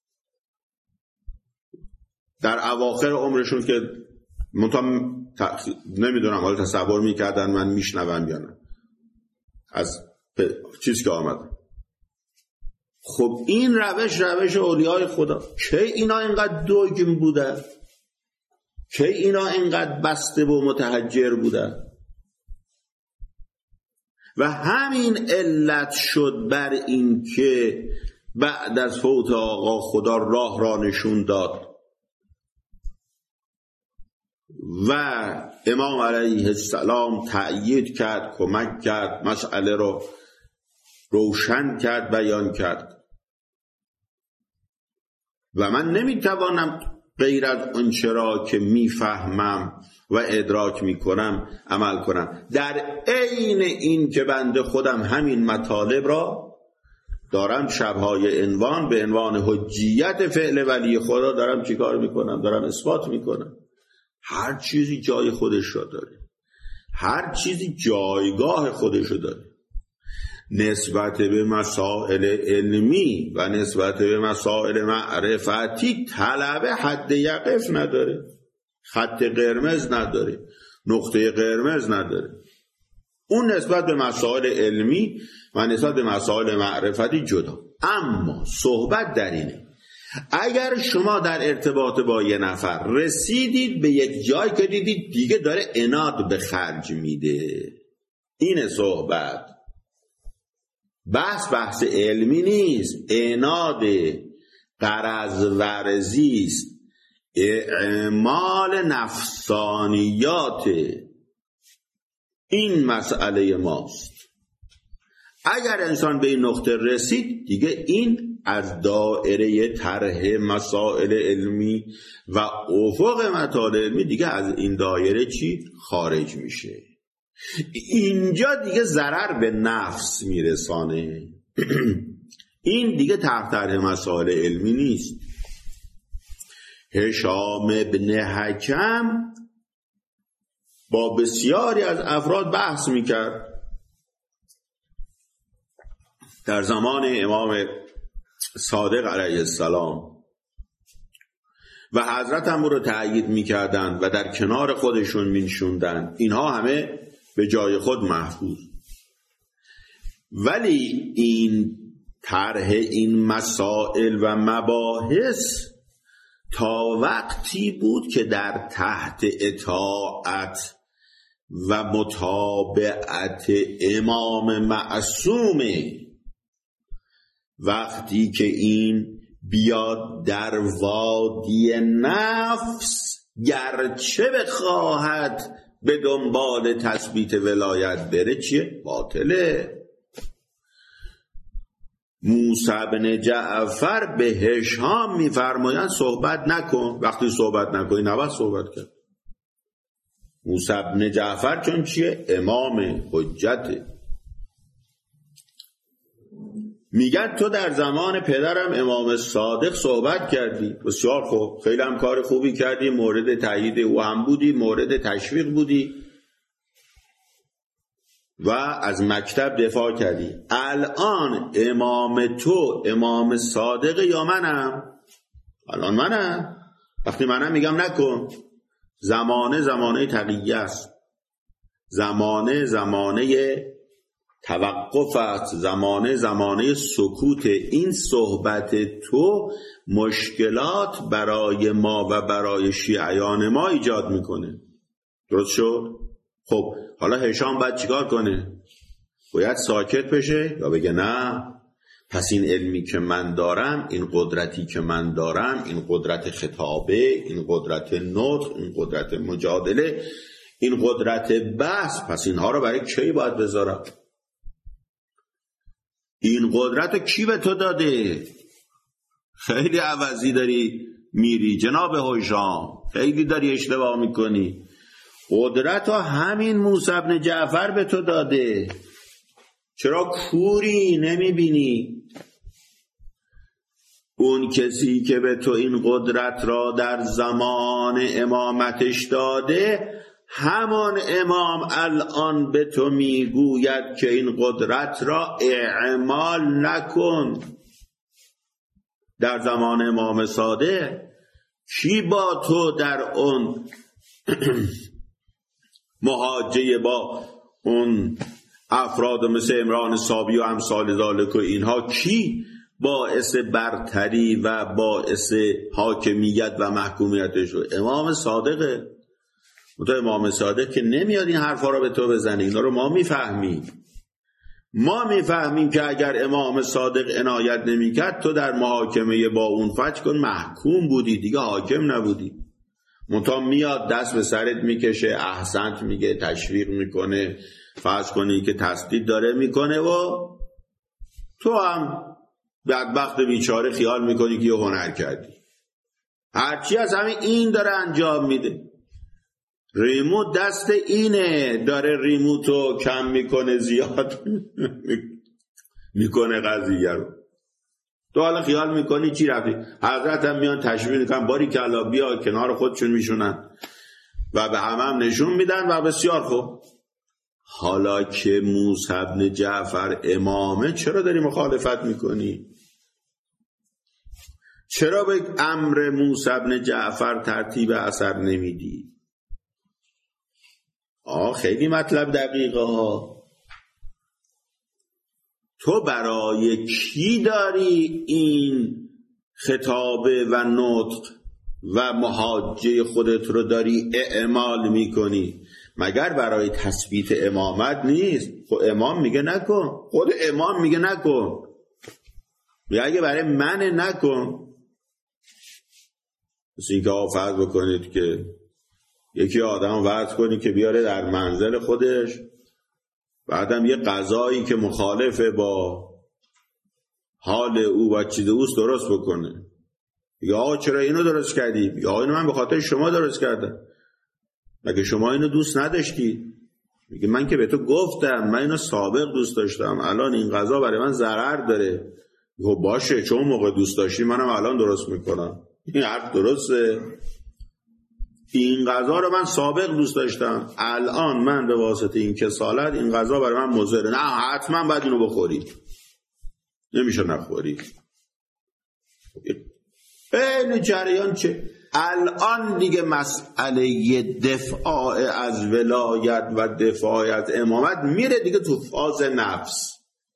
در اواخر عمرشون که منتها تخ... نمیدونم حالا تصور میکردن من میشنوم یا نه از چیز که آمد. خب این روش روش اولیای خدا. که اینا اینقدر دوگم بودن؟ که اینا اینقدر بسته و متحجر بودن؟ و همین علت شد بر این که بعد از فوت آقا خدا راه را نشون داد و امام علیه السلام تأیید کرد، کمک کرد، مسئله رو روشن کرد، بیان کرد. و من نمیتوانم غیر از آنچه را که میفهمم و ادراک میکنم عمل کنم. در عین این که بنده خودم همین مطالب را دارم شبهای عنوان به عنوان حجیت فعل ولی خدا دارم چیکار میکنم؟ دارم اثبات میکنم. هر چیزی جای خودش را داره، هر چیزی جایگاه خودش را داره. نسبت به مسائل علمی و نسبت به مسائل معرفتی طلب حد یقف نداره، خط قرمز نداره، نقطه قرمز نداره. اون نسبت به مسائل علمی و نسبت به مسائل معرفتی جدا. اما صحبت در اینه اگر شما در ارتباط با یه نفر رسیدید به یک جای که دیدید دیگه داره عناد به خرج میده، اینه صحبت. بحث بحث علمی نیست، عناد غرض ورزی است، اعمال نفسانیات. این مسئله ماست. اگر انسان به این نقطه رسید دیگه این از دایره طرح مسائل علمی و افق مطالب علمی دیگه از این دایره چی خارج میشه. اینجا دیگه ضرر به نفس میرسانه. این دیگه تحت طرح مسائل علمی نیست. هشام ابن حکم با بسیاری از افراد بحث میکرد در زمان امام صادق علیه السلام و حضرت هم رو تأیید میکردن و در کنار خودشون میشوندن. اینها همه به جای خود محفوظ. ولی این طرح این مسائل و مباحث تا وقتی بود که در تحت اطاعت و متابعت امام معصومه. وقتی که این بیاد در وادی نفس گرچه بخواهد به دنبال تثبیت ولایت بره چیه؟ باطله. موسی بن جعفر به هشام میفرمایند صحبت نکن. وقتی صحبت نکنی نباید صحبت کرد. موسی بن جعفر چون چیه؟ امام حجته. میگن تو در زمان پدرم امام صادق صحبت کردی. بسیار خوب، خیلی هم کار خوبی کردی، مورد تایید او هم بودی، مورد تشویق بودی و از مکتب دفاع کردی. الان امام تو امام صادق یا منم؟ الان منم. وقتی منم میگم نکن. زمانه زمانه تقیه است، زمانه زمانه توقف است، زمانه زمانه سکوت. این صحبت تو مشکلات برای ما و برای شیعیان ما ایجاد میکنه. درست شد؟ خب حالا هشام باید چیکار کنه؟ باید ساکت بشه یا بگه نه، پس این علمی که من دارم، این قدرتی که من دارم، این قدرت خطابه، این قدرت نطق، این قدرت مجادله، این قدرت بحث، پس اینها رو برای کی باید بذارم؟ این قدرت کی به تو داده؟ خیلی عوضی داری میری جناب هشام، خیلی داری اشتباه میکنی. قدرت ها همین موسی بن جعفر به تو داده. چرا کوری نمیبینی؟ اون کسی که به تو این قدرت را در زمان امامتش داده، همان امام الان به تو میگوید که این قدرت را اعمال نکن. در زمان امام صادق کی با تو در اون محاجه با اون افراد مثل عمران صابی و امثال ذالک و اینها، کی باعث برتری و باعث حاکمیت و محکومیت شد؟ امام صادقه. تو امام صادق که نمیاد این حرفا رو به تو بزنه. اینا رو ما میفهمیم. ما میفهمیم که اگر امام صادق عنایت نمیکرد تو در محاکمه با اون فجر کن محکوم بودی، دیگه حاکم نبودی. منتها میاد دست به سرت میکشه، احسنت میگه، تشویق میکنه، فرض کنی که تسدید داره میکنه و تو هم بدبخت بیچاره خیال میکنی که یه هنر کردی. هرچی از همین این داره انجام میده. ریموت دست اینه، داره ریموتو کم میکنه زیاد میکنه قضیه رو. تو حالا خیال میکنی چی رفتی؟ حضرت هم میان تشویق میکنن باری کلا بیا، کنار خودشون میشونن و به همه هم نشون میدن و بسیار خوب. حالا که موسی بن جعفر امامه چرا داری مخالفت میکنی؟ چرا به امر موسی بن جعفر ترتیب اثر نمیدی؟ آه خیلی مطلب دقیقه ها. تو برای کی داری این خطابه و نطق و محاجه خودت رو داری اعمال میکنی؟ مگر برای تثبیت امامت نیست؟ خود امام میگه نکن، خود امام میگه نکن. یا اگه برای من نکن. مثل این که فرض بکنید که یکی آدم فرض کنید که بیاره در منزل خودش، بعدم یه غذایی که مخالفه با حال او و چیز اوست درست بکنه. یا آقا چرا اینو درست کردی؟ یا آقا اینو من به خاطر شما درست کردم. مگه شما اینو دوست نداشتی؟ میگه من که به تو گفتم من اینو سابق دوست داشتم، الان این غذا برای من ضرر داره. خب باشه، چون موقع دوست داشتی منم الان درست میکنم. این حرف درسته. این غذا رو من سابق دوست داشتم، الان من به واسطه این کسالت این غذا برای من مضره. نه حتما باید اینو بخوری، نمیشه نخوری. این جریان چه؟ الان دیگه مسئله دفاع از ولایت و دفاع از امامت میره دیگه تو فاز نفس،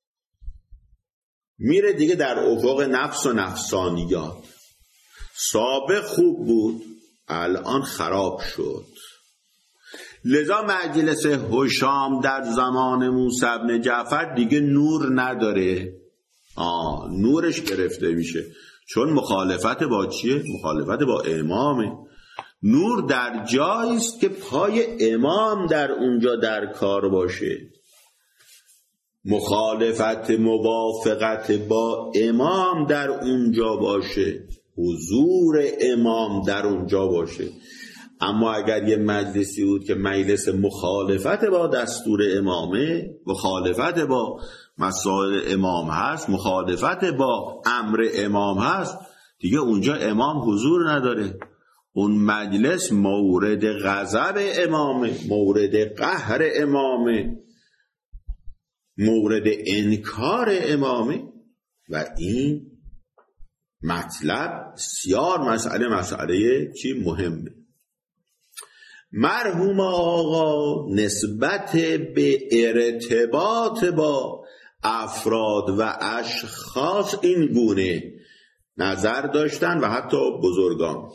میره دیگه در افق نفس و نفسانیات. سابق خوب بود، الان خراب شد. لذا مجلس هشام در زمان موسی بن جعفر دیگه نور نداره. آه نورش گرفته میشه، چون مخالفت با چیه؟ مخالفت با امامه. نور در جایی است که پای امام در اونجا در کار باشه. مخالفت موافقت با امام در اونجا باشه، حضور امام در اونجا باشه. اما اگر یه مجلسی بود که مجلس مخالفت با دستور امامه، مخالفت با مسائل امام هست، مخالفت با امر امام هست، دیگه اونجا امام حضور نداره. اون مجلس مورد غضب امامه، مورد قهر امامه، مورد انکار امامه. و این مطلب بسیار مسئله مسئله چی مهمه. مرحوم آقا نسبت به ارتباط با افراد و اشخاص این گونه نظر داشتن و حتی بزرگان.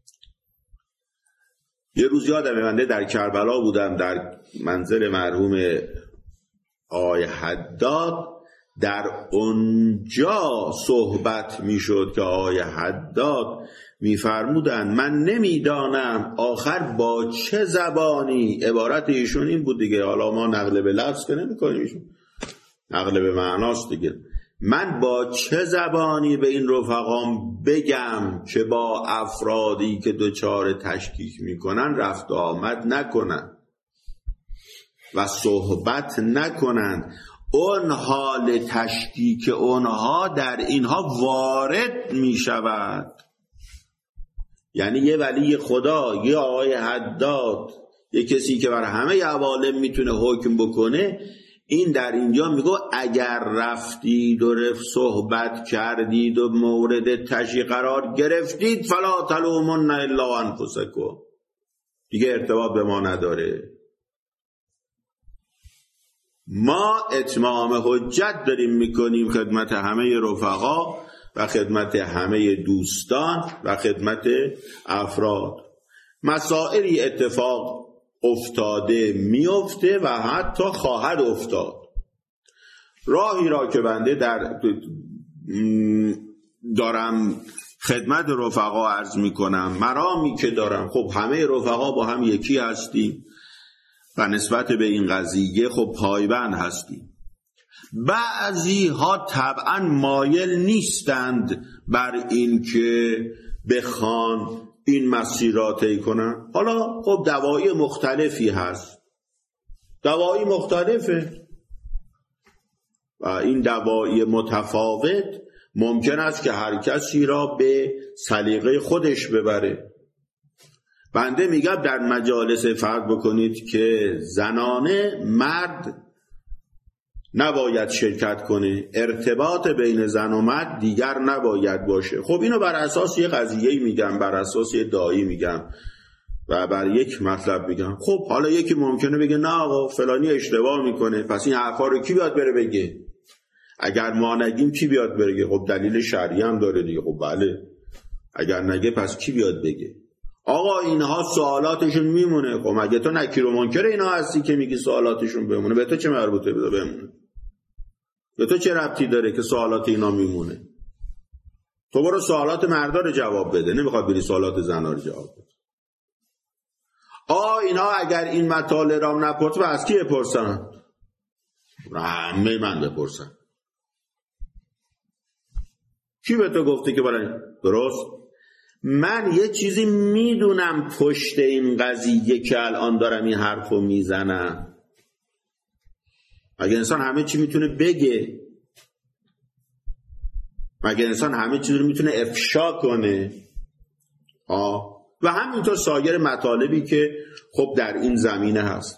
یه روز یادم میاد در کربلا بودم، در منزل مرحوم آقای حداد. در اونجا صحبت میشد که آقای حداد میفرمودن من نمیدانم آخر با چه زبانی، عبارت ایشون این بود دیگه، حالا ما نقل به لفظ که نمی کنیم، ایشون نقل به معناست دیگه، من با چه زبانی به این رفقام بگم که با افرادی که دچار تشکیک میکنن رفت و آمد نکنن و صحبت نکنن. اون حال تشکیک اونها در اینها وارد می شود. یعنی یه ولی خدا، یه آقای حداد، یه کسی که بر همه عوالم میتونه حکم بکنه، این در اینجا میگو اگر رفتید و رفت صحبت کردید و مورد تشییع قرار گرفتید فلا تلومن الا انفسکم، دیگه ارتباط به ما نداره. ما اتمام حجت داریم میکنیم خدمت همه رفقا و خدمت همه دوستان و خدمت افراد. مسائلی اتفاق افتاده میفته و حتی خواهد افتاد. راهی را که بنده در دارم خدمت رفقا عرض میکنم، مرامی که دارم، خب همه رفقا با هم یکی هستیم و نسبت به این قضیه خب پایبند هستیم. بعضی ها طبعا مایل نیستند بر این که بخوان این مسیر را طی کنن. حالا خب دوایی مختلفی هست، دوایی مختلفه و این دوایی متفاوت ممکن است که هر کسی را به سلیقه خودش ببره. بنده میگم در مجالس فرض بکنید که زنانه مرد نباید شرکت کنه، ارتباط بین زن و مرد دیگر نباید باشه. خب اینو بر اساس یه قضیه میگم، بر اساس یه دایی میگم و بر یک مطلب میگم. خب حالا یکی ممکنه بگه نه آقا فلانی اشتباه میکنه، پس این حرفا رو کی بیاد بره بگه؟ اگر ما نگیم کی بیاد بره؟ خب دلیل شرعی هم داره دیگه. خب بله، اگر نگه پس کی بیاد بگه؟ آقا اینها سوالاتشون میمونه. خب مگه تو نکیر و منکر اینا هستی که میگی سوالاتشون بمونه؟ به تو چه مربوطه بده بمونه؟ به تو چه ربطی داره که سوالات اینا میمونه؟ تو برو سوالات مردا رو جواب بده، نمیخواد بری سوالات زنا رو جواب بده. آ اینا اگر این مطالب را نپرسن از کی بپرسن؟ همه من بپرسن. کی به تو گفته که بالا؟ درست؟ من یه چیزی میدونم پشت این قضیه که الان دارم این حرفو میزنم. مگه انسان همه چی میتونه بگه؟ مگه انسان همه چیز رو میتونه افشا کنه؟ آه. و همینطور سایر مطالبی که خب در این زمینه هست.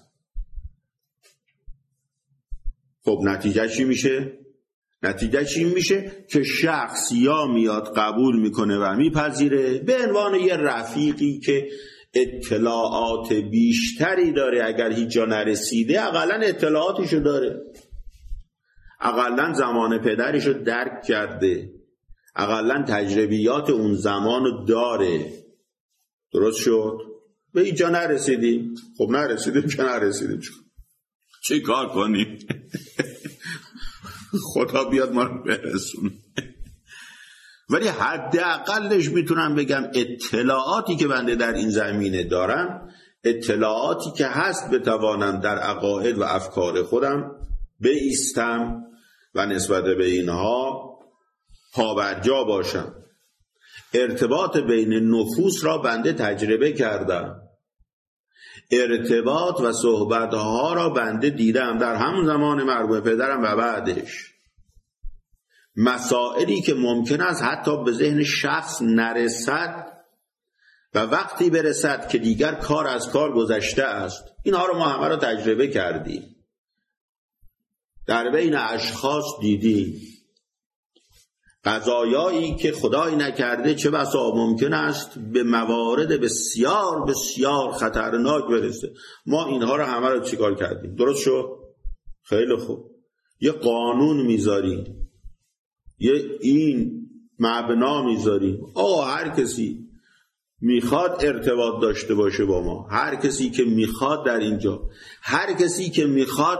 خب نتیجه چی میشه؟ نتیجه چی میشه؟ که شخص یا میاد قبول میکنه و میپذیره به عنوان یه رفیقی که اطلاعات بیشتری داره، اگر هیچ جا نرسیده اقلا اطلاعاتشو داره، اقلا زمان پدرشو درک کرده، اقلا تجربیات اون زمانو داره. درست شد؟ به هیچ جا نرسیدیم. خب نرسیدیم که نرسیدیم، چه کار کنیم؟ خدا بیاد ما رو برسونه. ولی حداقلش میتونم بگم اطلاعاتی که بنده در این زمینه دارم، اطلاعاتی که هست بتوانم در عقاید و افکار خودم بایستم و نسبت به اینها پابرجا باشم. ارتباط بین نفوس را بنده تجربه کردم، ارتباط و صحبتها را بنده دیدم در همون زمان مرحوم پدرم و بعدش. مسائلی که ممکن است حتی به ذهن شخص نرسد و وقتی برسد که دیگر کار از کار گذشته است، اینها رو ما همه را تجربه کردیم، در بین اشخاص دیدیم. قضایایی که خدای نکرده چه بسا ممکن است به موارد بسیار بسیار خطرناک برسه. ما اینها رو همه رو چیکار کردیم؟ درست شد؟ خیلی خوب. یه قانون میذاریم، یه این مبنا میذاریم. آقا هر کسی میخواد ارتباط داشته باشه با ما، هر کسی که میخواد در اینجا، هر کسی که میخواد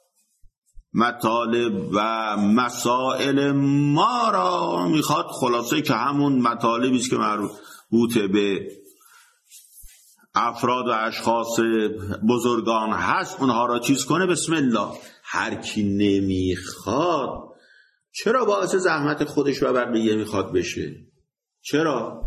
مطالب و مسائل ما را میخواد، خلاصه که همون مطالبی است که مربوط به افراد و اشخاص بزرگان هست اونها را چیز کنه، بسم الله. هر کی نمیخواد چرا باعث زحمت خودش و بقیه میخواد بشه؟ چرا؟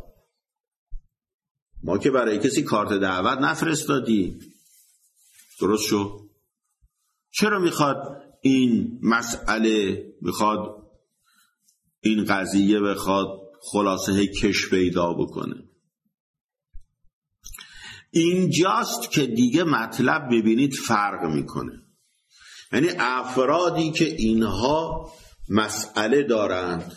ما که برای کسی کارت دعوت نفرستادیم. درست شد؟ چرا میخواد این مسئله بخواد، این قضیه بخواد خلاصه کش پیدا بکنه. اینجاست که دیگه مطلب ببینید فرق میکنه. یعنی افرادی که اینها مسئله دارند،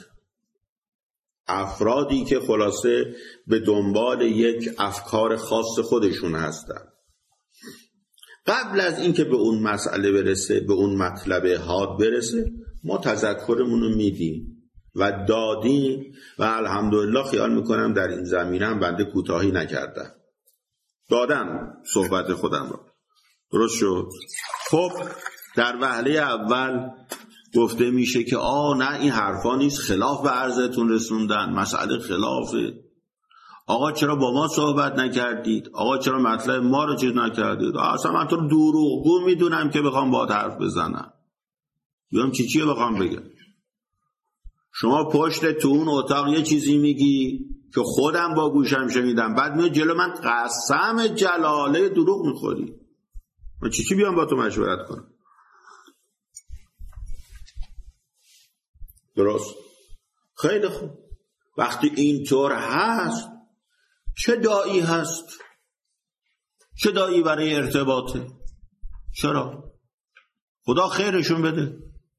افرادی که خلاصه به دنبال یک افکار خاص خودشون هستند، قبل از اینکه به اون مسئله برسه، به اون مطلب حاد برسه، ما تذکرمون رو میدیم و دادیم و الحمدلله خیال میکنم در این زمینه هم بنده کوتاهی نکردم، دادم صحبت خودم رو. درست شد؟ خب در وهله اول گفته میشه که آه نه این حرفا نیست، خلاف به عرضتون رسوندن، مسئله خلافه. آقا چرا با ما صحبت نکردید؟ آقا چرا مطلب ما رو چیز نکردید؟ اصلا من تو رو دروغگو میدونم که بخوام باهات حرف بزنم. بیام چی چیه بخوام بگم؟ شما پشت تو اون اتاق یه چیزی میگی که خودم با گوشم شنیدم، بعد میاد جلو من قسم جلاله دروغ میخوری. من چی چی بیام با تو مشورت کنم؟ درست؟ خیلی خوب. وقتی اینطور هست، چه داعی هست؟ چه داعی برای ارتباطه؟ چرا؟ خدا خیرشون بده.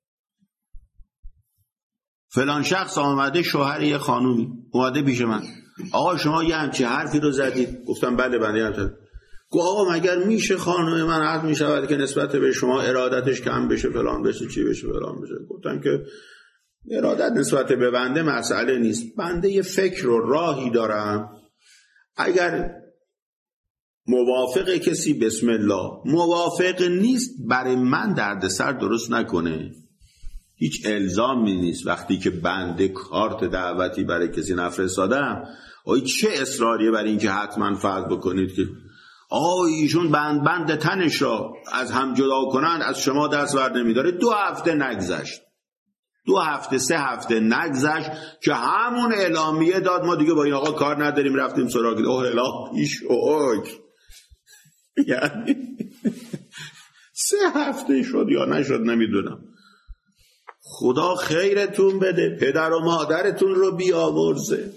فلان شخص آمده، شوهر یه خانومی اومده پیش من، آقا شما یه همچی حرفی رو زدید. گفتم بله بله همچنین. گفت آقا مگر میشه خانم من عرض میشود که نسبت به شما ارادتش کم بشه، فلان بشه، چی بشه، فلان بشه. گفتم که ارادت نسبت به بنده مسئله نیست، بنده یه فکر و راهی دارم، اگر موافق کسی بسم الله، موافق نیست برای من دردسر درست نکنه. هیچ الزامی نیست وقتی که بنده کارت دعوتی برای کسی نفرستادم، آی چه اصراریه برای اینکه حتما فرض بکنید که آی ایشون بند بند تنش را از هم جدا کنند، از شما دست ور نمیداره. دو هفته نگذشت، دو هفته سه هفته نگذشت که همون اعلامیه داد ما دیگه با این آقا کار نداریم، رفتیم سراغ. اوه اله پیش اوک یعنی سه هفته شد یا نشد نمیدونم. خدا خیرتون بده، پدر و مادرتون رو بیامرزه.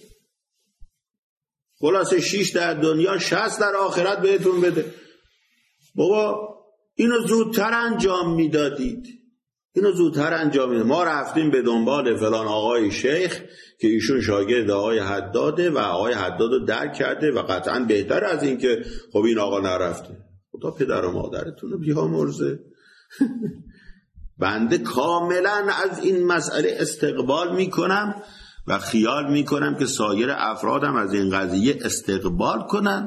خلاصه شیش در دنیا شصت در آخرت بهتون بده. بابا اینو زودتر انجام میدادید، اینو زودتر انجام میدادید. ما رفتیم به دنبال فلان آقای شیخ که ایشون شاگرد آقای حداده و آقای حداد رو درک کرده و قطعا بهتر از این که خب این آقا نرفته. خدا پدر و مادرتون رو بیامرزه. بنده کاملا از این مسئله استقبال میکنم و خیال میکنم که سایر افرادم از این قضیه استقبال کنن.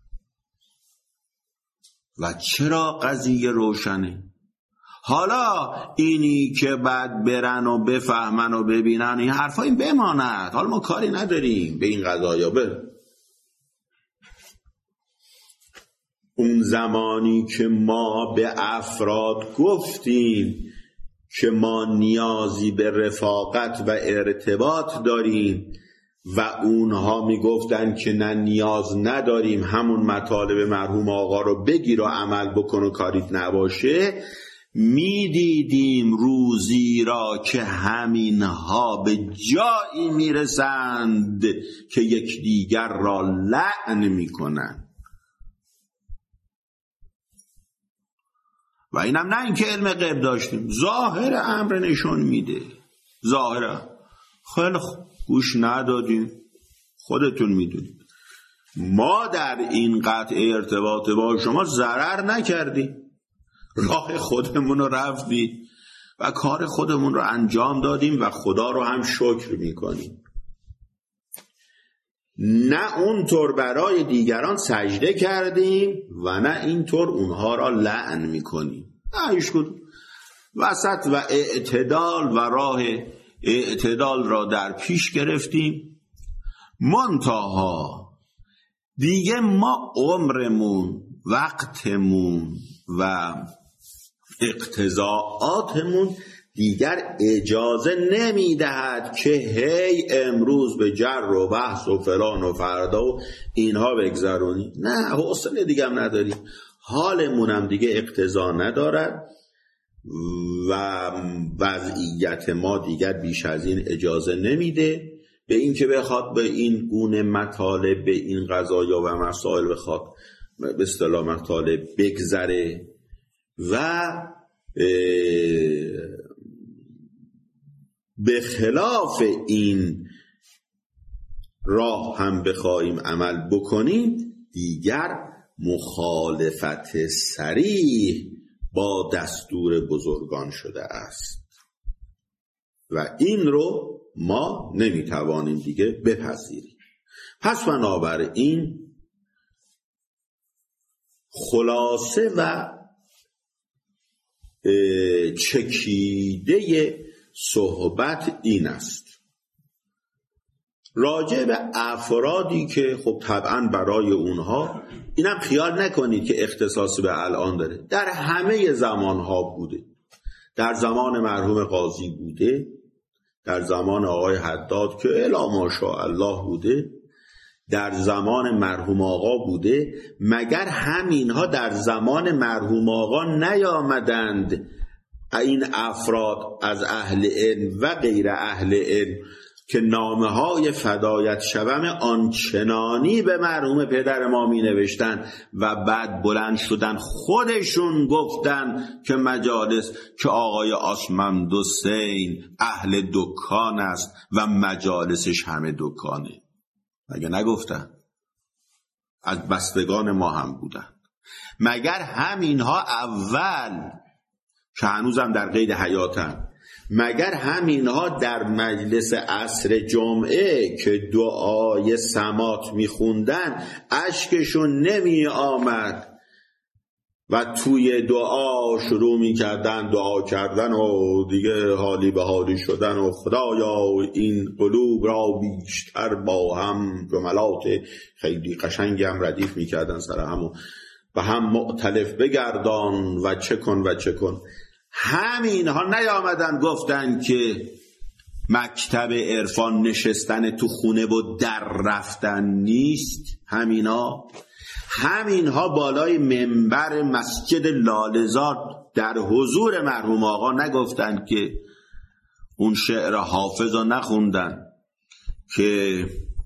و چرا قضیه روشنه؟ حالا اینی که بعد برن و بفهمن و ببینن این حرفا این بماند، حالا ما کاری نداریم به این قضایا. بر اون زمانی که ما به افراد گفتیم که ما نیازی به رفاقت و ارتباط داریم و اونها میگفتن که نه نیاز نداریم، همون مطالب مرحوم آقا رو بگیر و عمل بکن و کاریت نباشه، میدیدیم روزی را که همینها به جایی میرسند که یکدیگر را لعن میکنند. و اینم نه اینکه علم غیب داشتیم، ظاهر امر نشون میده. ظاهر خیلی خوب گوش ندادیم، خودتون میدونید. ما در این قطع ارتباط با شما ضرر نکردیم، راه خودمون رو رفتیم و کار خودمون رو انجام دادیم و خدا رو هم شکر میکنیم. نه اونطور برای دیگران سجده کردیم و نه اینطور اونها را لعن میکنیم. نه هیچ کدوم. وسط و اعتدال و راه اعتدال را در پیش گرفتیم. منتها دیگه ما عمرمون، وقتمون و اقتضاعاتمون دیگر اجازه نمیدهد که هی امروز به جر و بحث و فلان و فردا و اینها بگذرونی. نه حوصله دیگه هم نداریم، حالمون هم دیگه اقتضا ندارد و وضعیت ما دیگر بیش از این اجازه نمیده به این که بخواد به این گونه مطالب، به این قضایا و مسائل بخواد به اصطلاح مطالب بگذره و به خلاف این راه هم بخوایم عمل بکنیم، دیگر مخالفت صریح با دستور بزرگان شده است و این رو ما نمیتوانیم دیگه بپذیریم. پس بنابراین خلاصه و چکیده صحبت این است راجع به افرادی که خب طبعا برای اونها اینم خیال نکنید که اختصاص به الان داره، در همه زمانها بوده. در زمان مرحوم قاضی بوده، در زمان آقای حداد که الا ماشاءالله بوده، در زمان مرحوم آقا بوده. مگر همینها در زمان مرحوم آقا نیامدند این افراد از اهل علم و غیر اهل علم که نامه های فدایت شوم آنچنانی به مرحوم پدر ما می نوشتن و بعد بلند شدن خودشون گفتن که مجالس که آقای آسمند حسین اهل دکان است و مجالسش همه دکانه. مگه نگفتن؟ از بستگان ما هم بودن. مگر همینها اول که هنوزم در قید حیاتن، مگر همینها در مجلس عصر جمعه که دعای سماط میخوندن اشکشون نمی آمد و توی دعا شروع میکردن دعا کردن و دیگه حالی به حالی شدن و خدایا این قلوب را بیشتر با هم جملات خیلی قشنگی هم ردیف میکردن سر همو و هم مؤتلف بگردان و چه کن و چه کن. همینها نیامدن گفتن که مکتب عرفان نشستن تو خونه و در رفتن نیست. همینها همینها بالای منبر مسجد لاله‌زار در حضور مرحوم آقا نگفتن که اون شعر حافظ رو نخوندن که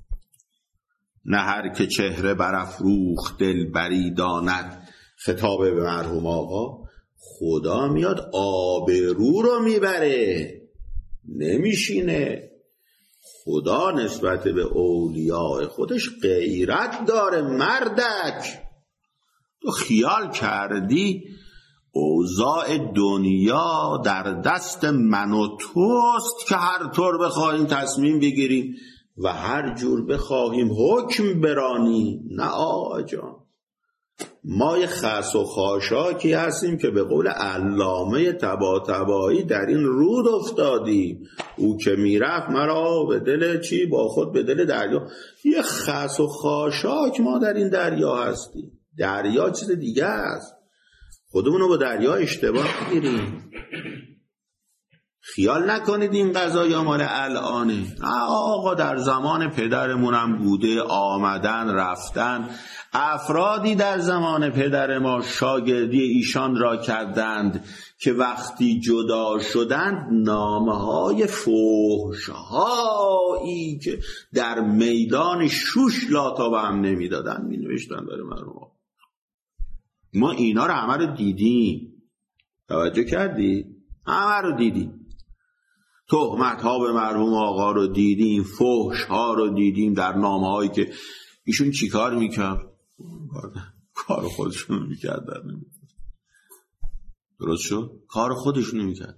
نه هر که چهره برافروخت دل بری داند، خطاب به مرحوم آقا. خدا میاد آبرو رو میبره، نمیشینه. خدا نسبت به اولیاء خودش غیرت داره. مردک تو خیال کردی اوضاع دنیا در دست من و توست که هر طور بخواهیم تصمیم بگیریم و هر جور بخواهیم حکم برانیم؟ نه آقا جان، ما یه خس و خاشاکی هستیم که به قول علامه طباطبایی در این رود افتادیم. او که میرفت مرا به دل چی با خود به دل دریا. یه خس و خاشاک ما در این دریا هستیم. دریا چیز دیگه است. خودمونو با دریا اشتباه میگیریم. خیال نکنید این قضایا مال الانه. آقا در زمان پدرمونم بوده، آمدن رفتن. افرادی در زمان پدر ما شاگردی ایشان را کردند که وقتی جدا شدند نامه‌های فحش‌هایی که در میدان شوش لاتا به هم نمیدادن می نوشتن برای مرحوم. ما اینا رو همه رو دیدیم. توجه کردی؟ همه رو دیدیم. تهمت ها به مرحوم آقا رو دیدیم، فحش ها رو دیدیم در نامه هایی که ایشون چی کار میکرد؟ کار خودشون رو میکردن. درست شد؟ کار خودشون رو میکردن.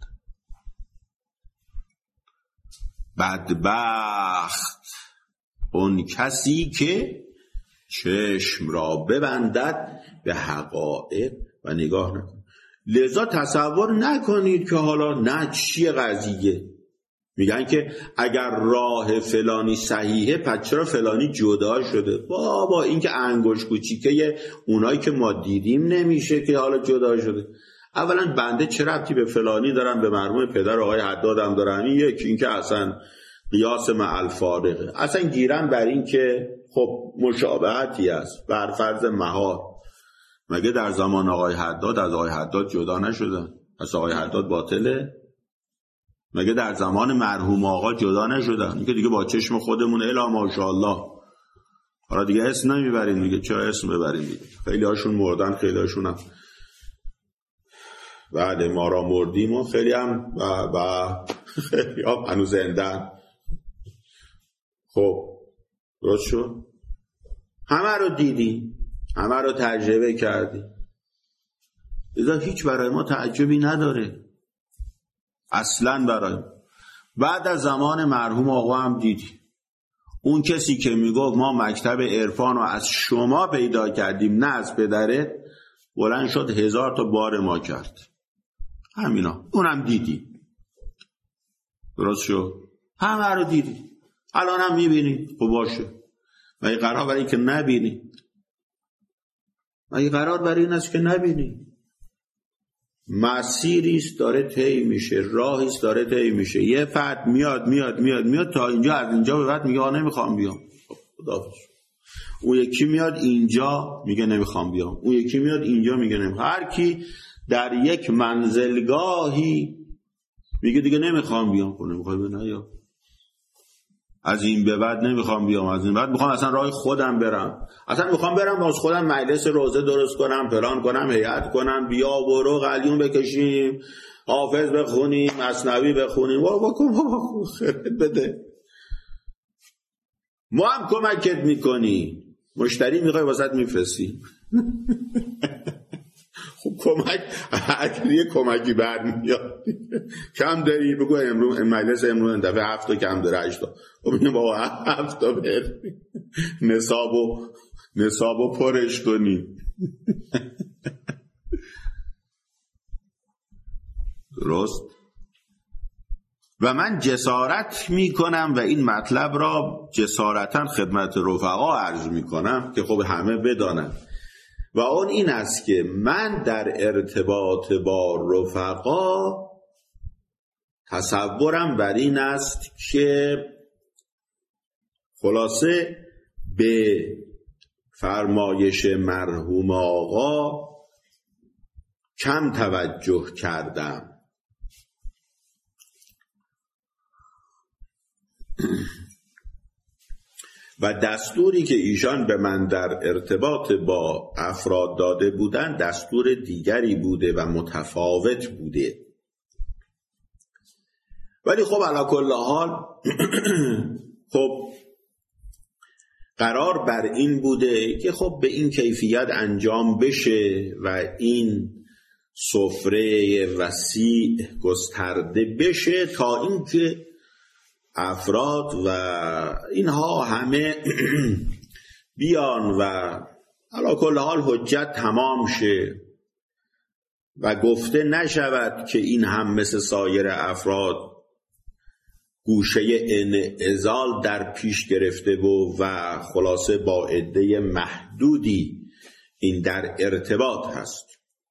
بدبخت اون کسی که چشم را ببندد به حقایق و نگاه نکن. لذا تصور نکنید که حالا نه چیه قضیه. میگن که اگر راه فلانی صحیحه پس چرا فلانی جدا شده؟ بابا این که انگوش کوچیکه اونایی که ما دیدیم نمیشه که حالا جدا شده. اولا بنده چه ربطی به فلانی دارم؟ به مرحوم پدر آقای حدادم دارم. این یکی این که اصلا قیاس مع الفارقه. اصلا گیرم بر این که خب مشابهتی است بر فرض مهار. مگه در زمان آقای حداد از آقای حداد جدا نشدن؟ پس آقای حداد باطله؟ مگه در زمان مرحوم آقا جدا نشدن؟ که دیگه با چشم خودمون الا ماشاءالله. حالا دیگه اسم نمیبرین دیگه، چرا اسم ببرین دیگه؟ خیلی هاشون مردن، خیلی هاشون هم بعد ما را مردیم و خیلی هم و, و خیلی هم هنوز زندن. خب درست شد؟ همه رو دیدی، همه رو تجربه کردی، لذا هیچ برای ما تعجبی نداره اصلا. برای بعد از زمان مرحوم آقا هم دیدی اون کسی که میگفت ما مکتب عرفان رو از شما پیدا کردیم نه از پدرت، بلند شد هزار تا بار ما کرد. همینا اونم دیدی، درست شد؟ همه رو دیدی، الان هم میبینی. خب باشه، مگه قرار برای این که نبینی؟ مگه قرار برای این است که نبینی؟ مسیریست داره طی میشه، راهیست داره طی میشه. یه فرد میاد میاد میاد میاد تا اینجا، از اینجا به بعد میگه آ نمیخوام بیام، خداحافظ. اون یکی میاد اینجا میگه نمیخوام بیام، اون یکی میاد اینجا میگه نمیخوام. هر کی در یک منزلگاهی میگه دیگه نمیخوام بیام. خب نمیخوای بیا نیا، از این به بعد نمیخوام بیام، از این بعد میخوام اصلا راه خودم برم، اصلا میخوام برم باز خودم مجلس روزه درست کنم، پلان کنم، هیئت کنم، بیا برو قلیون بکشیم، حافظ بخونیم، مثنوی بخونیم. بابا بابا خیرت بده، ما هم کمکت میکنی، مشتری میخوای واسط میفرستیم. خب کمک اگه کمکی برمیاد کم داری بگو امروز مجلس امروز دفعه هفت تا کم داره هشت تا. خب میگم بابا هفت تا بر نصابو نصابو پرش کنی. درست. و من جسارت میکنم و این مطلب را جسارتا خدمت رفقا عرض میکنم که خب همه بدانن، و اون این است که من در ارتباط با رفقا تصورم بر این است که خلاصه به فرمایش مرحوم آقا کم توجه کردم. و دستوری که ایشان به من در ارتباط با افراد داده بودن دستور دیگری بوده و متفاوت بوده. ولی خب علی کل حال خب قرار بر این بوده که خب به این کیفیت انجام بشه و این سفره وسیع گسترده بشه تا اینکه افراد و اینها همه بیان و علی کل حال حجت تمام شه و گفته نشود که این هم مثل سایر افراد گوشه انعزال در پیش گرفته و و خلاصه با عده محدودی این در ارتباط هست.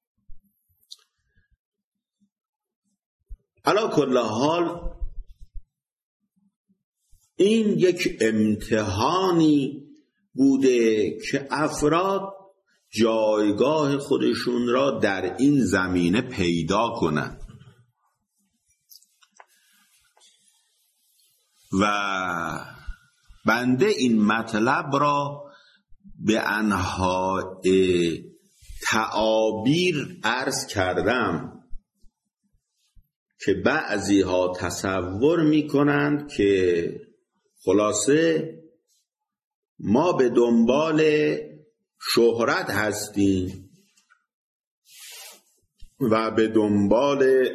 علی کل حال این یک امتحانی بوده که افراد جایگاه خودشون را در این زمینه پیدا کنند و بنده این مطلب را به انواع تعابیر عرض کردم که بعضی ها تصور می کنند که خلاصه ما به دنبال شهرت هستیم و به دنبال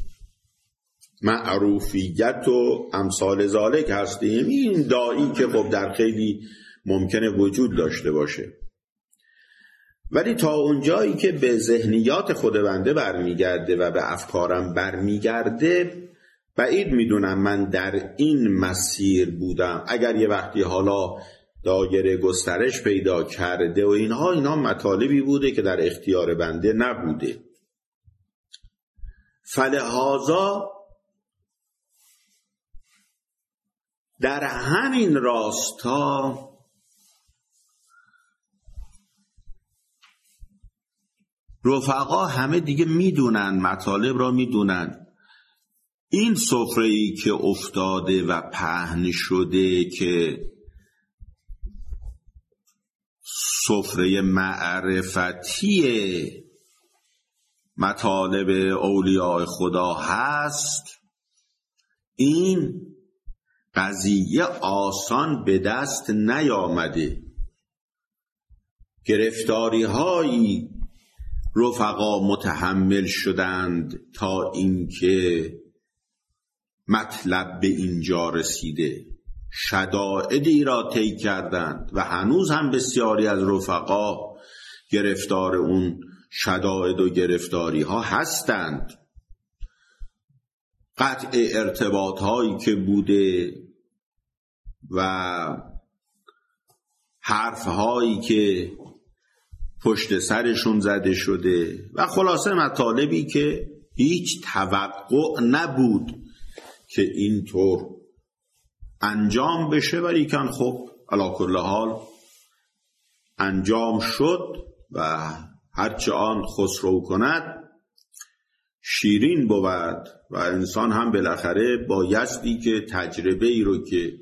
معروفیت و امثال ذالک هستیم. این داعی که خب در خیلی ممکنه وجود داشته باشه، ولی تا اونجایی که به ذهنیات خود بنده برمیگرده و به افکارم برمیگرده بعید میدونم من در این مسیر بودم. اگر یه وقتی حالا دایره گسترش پیدا کرده و اینها اینها مطالبی بوده که در اختیار بنده نبوده. فلهذا در همین راستا رفقا همه دیگه میدونن، مطالب را میدونن. این سفره‌ای که افتاده و پهن شده که سفره معرفتی مطالب اولیاء خدا هست، این قضیه آسان به دست نیامده. گرفتاری هایی رفقا متحمل شدند تا اینکه مطلب به اینجا رسیده، شدائدی را طی کردند و هنوز هم بسیاری از رفقا گرفتار اون شدائد و گرفتاری ها هستند. قطع ارتباط هایی که بوده و حرف هایی که پشت سرشون زده شده و خلاصه مطالبی که هیچ توقع نبود که اینطور انجام بشه، ولی کن خب علی کل حال انجام شد و هرچه آن خسرو کند شیرین بود و انسان هم بالاخره بایستی که تجربه ای رو که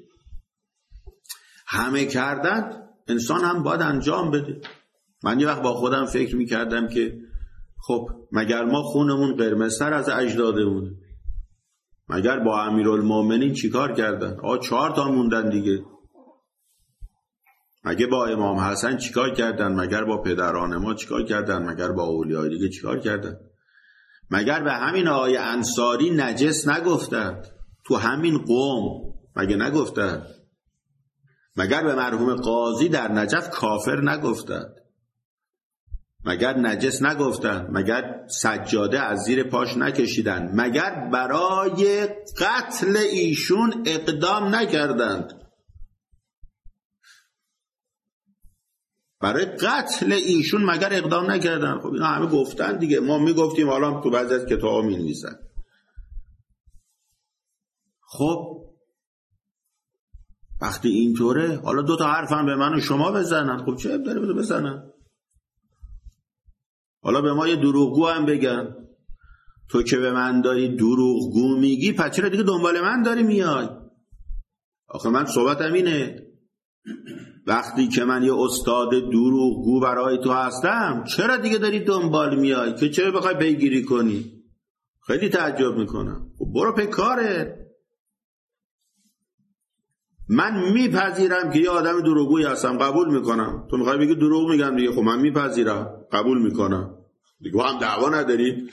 همه کردند انسان هم باید انجام بده. من یه وقت با خودم فکر میکردم که خب مگر ما خونمون قرمزتر از اجدادمونه؟ مگر با امیرالمومنین چیکار کردن؟ آه چهار تا موندن دیگه. مگه با امام حسن چیکار کردن؟ مگر با پدران ما چیکار کردن؟ مگر با اولیای دیگه چیکار کردن؟ مگر به همین آقای انصاری نجس نگفتند؟ تو همین قوم مگه نگفتند؟ مگر به مرحوم قاضی در نجف کافر نگفتند؟ مگر نجس نگفتند؟ مگر سجاده از زیر پاش نکشیدند؟ مگر برای قتل ایشون اقدام نکردند؟ برای قتل ایشون مگر اقدام نکردن؟ خب اینا همه گفتن دیگه، ما میگفتیم، حالا تو بعضی از کتابا می‌نویسن. خب وقتی اینطوره حالا دو تا حرف هم به من و شما بزنن، خب چه داره بده بزنن؟ حالا به ما یه دروغگو هم بگن، تو که به من داری دروغگو میگی پس چرا دیگه دنبال من داری میای؟ آخه من صحبتم اینه، وقتی که من یه استاد دروغگو برای تو هستم چرا دیگه داری دنبال میای که چرا بخوای پیگیری کنی؟ خیلی تعجب میکنم. خب برو پی کارت. من میپذیرم که یه آدم دروغگویی هستم، قبول میکنم. تو میخوای بگی دروغ میگم دیگه، خب من میپذیرم، قبول میکنم دیگه، هم دعوا نداری.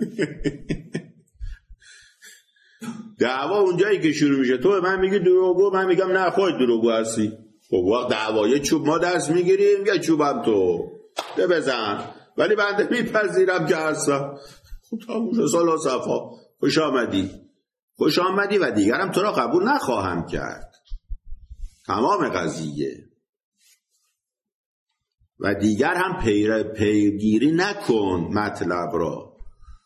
دعوا اونجایی که شروع میشه، تو به من میگی دروغگو، من میگم نه خودت دروغگو هستی. خب وقت دعوای چوب ما دست میگیریم، یه چوبم تو ده بزن، ولی بنده میپذیرم که هستم. خب تموش سال و صفا، خوش آمدی خوش آمدی و دیگرم تو را قبول نخواهم کرد. تمام قضیه. و دیگر هم پیر پیگیری نکن مطلب را.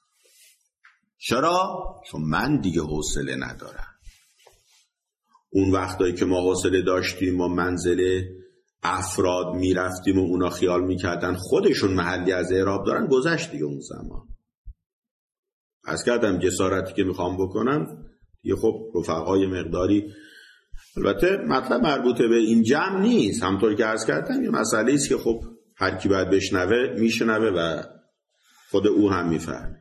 چرا؟ چون من دیگه حوصله ندارم. اون وقتایی که ما حوصله داشتیم و منزل افراد میرفتیم و اونا خیال میکردن خودشون محلی از اعراب دارن، گذشت دیگه اون زمان. از کردم جسارتی که میخوام بکنم دیگه، خب رفقای مقداری، البته مطلب مربوطه به این جمع نیست، همطور که عرض کردم یه مسئله است که خب هر کی باید بشنوه میشنوه و خود او هم میفهمه.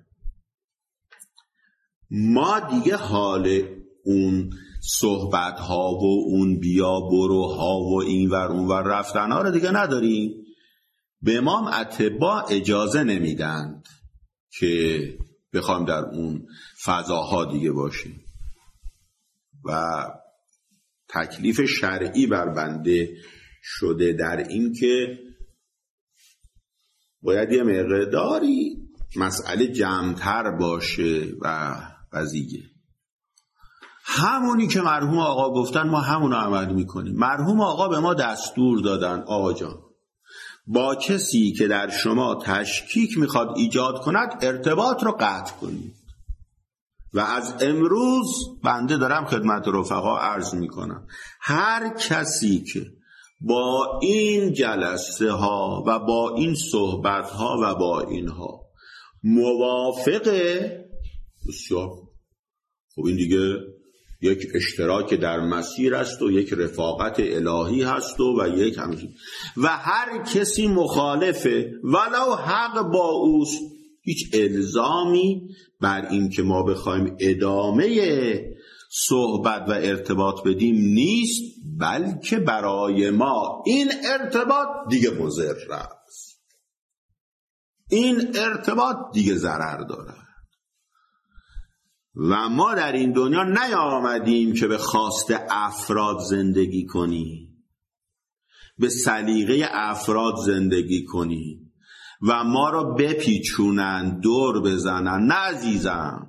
ما دیگه حال اون صحبت ها و اون بیا برو ها و این ور اون ور رفتن ها رو دیگه نداریم. به امام اتباع اجازه نمیدند که بخوایم در اون فضاها دیگه باشیم و تکلیف شرعی بر بنده شده در این که باید یه مقداری مسئله جمع‌تر باشه و قضیه همونی که مرحوم آقا گفتن ما همونو عمل میکنیم. مرحوم آقا به ما دستور دادن آقا جان با کسی که در شما تشکیک میخواد ایجاد کند ارتباط رو قطع کنید. و از امروز بنده دارم خدمت رفقا عرض میکنم هر کسی که با این جلسه ها و با این صحبت ها و با اینها موافقه؟ بسیار خب این دیگه یک اشتراک در مسیر است و یک رفاقت الهی هست و, و یک همچین و هر کسی مخالفه ولو حق با اوست، هیچ الزامی بر این که ما بخوایم ادامه صحبت و ارتباط بدیم نیست، بلکه برای ما این ارتباط دیگه مضر است، این ارتباط دیگه ضرر داره و ما در این دنیا نیامدیم که به خواست افراد زندگی کنیم، به سلیقه افراد زندگی کنیم و ما رو بپیچونن، دور بزنن. نه عزیزم،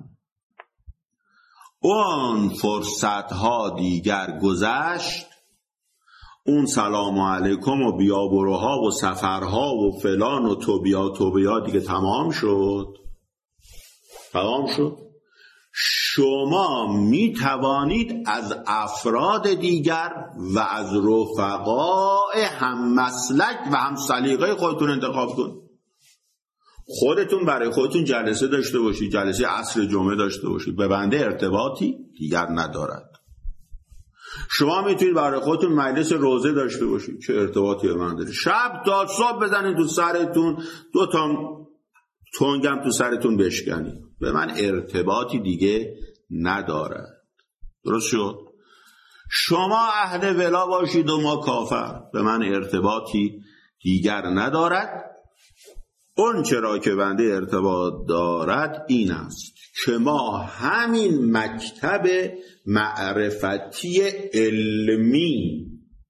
اون فرصت ها دیگر گذشت، اون سلام علیکم و بیا بروها و سفرها و فلان و تو بیا تو بیا دیگه تمام شد، تمام شد. شما می توانید از افراد دیگر و از رفقاء هم مسلک و هم سلیقه خودتون انتخاب کن. خودتون برای خودتون جلسه داشته باشید، جلسه عصر جمعه داشته باشید، به بنده ارتباطی دیگر ندارد. شما میتونید برای خودتون مجلس روزه داشته باشید، چه ارتباطی به من داره؟ شب تا صبح بزنید تو سرتون، دو تا تنگم تو سرتون بشکنید، به من ارتباطی دیگه ندارد. درست شد؟ شما اهل ولا باشید و ما کافر، به من ارتباطی دیگر ندارد. اون چرا که بنده ارتباط دارد این است که ما همین مکتب معرفتی علمی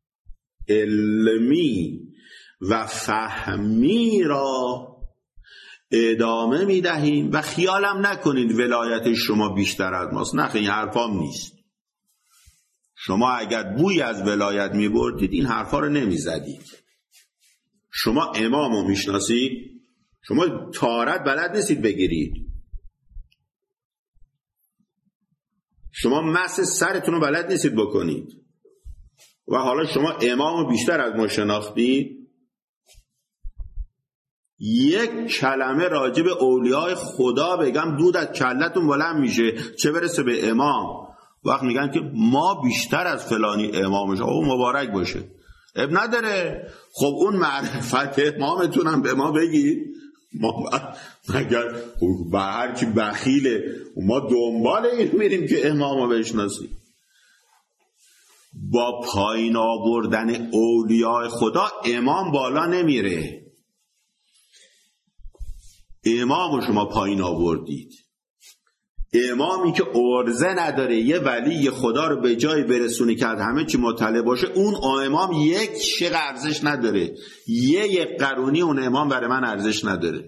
علمی و فهمی را ادامه می دهیم و خیالم نکنید ولایت شما بیشتر از ماست. نه، این حرفام نیست. شما اگر بوی از ولایت می بردید این حرفا رو نمی زدید. شما امام رو می شناسید؟ شما طهارت بلد نیستید بگیرید. شما مس سرتون رو بلد نیستید بکنید و حالا شما امام رو بیشتر از ما شناختید. یک کلمه راجع به اولیاء خدا بگم دود از کلتون بلند میشه، چه برسه به امام. وقت میگن که ما بیشتر از فلانی امامش، او مبارک باشه، اب نداره. خب اون معرفت امامتون هم به ما بگید. ما مگر به هر کی بخیله ما دنبال این میریم که امامو بشناسیم. با پایین آوردن اولیاء خدا امام بالا نمیره. امامو شما پایین آوردید. امامی که عرضه نداره یه ولی خدا رو به جای برسونه که از همه چی مطلع باشه، اون امام یک شق ارزش نداره. یه یک قرونی اون امام برای من ارزش نداره.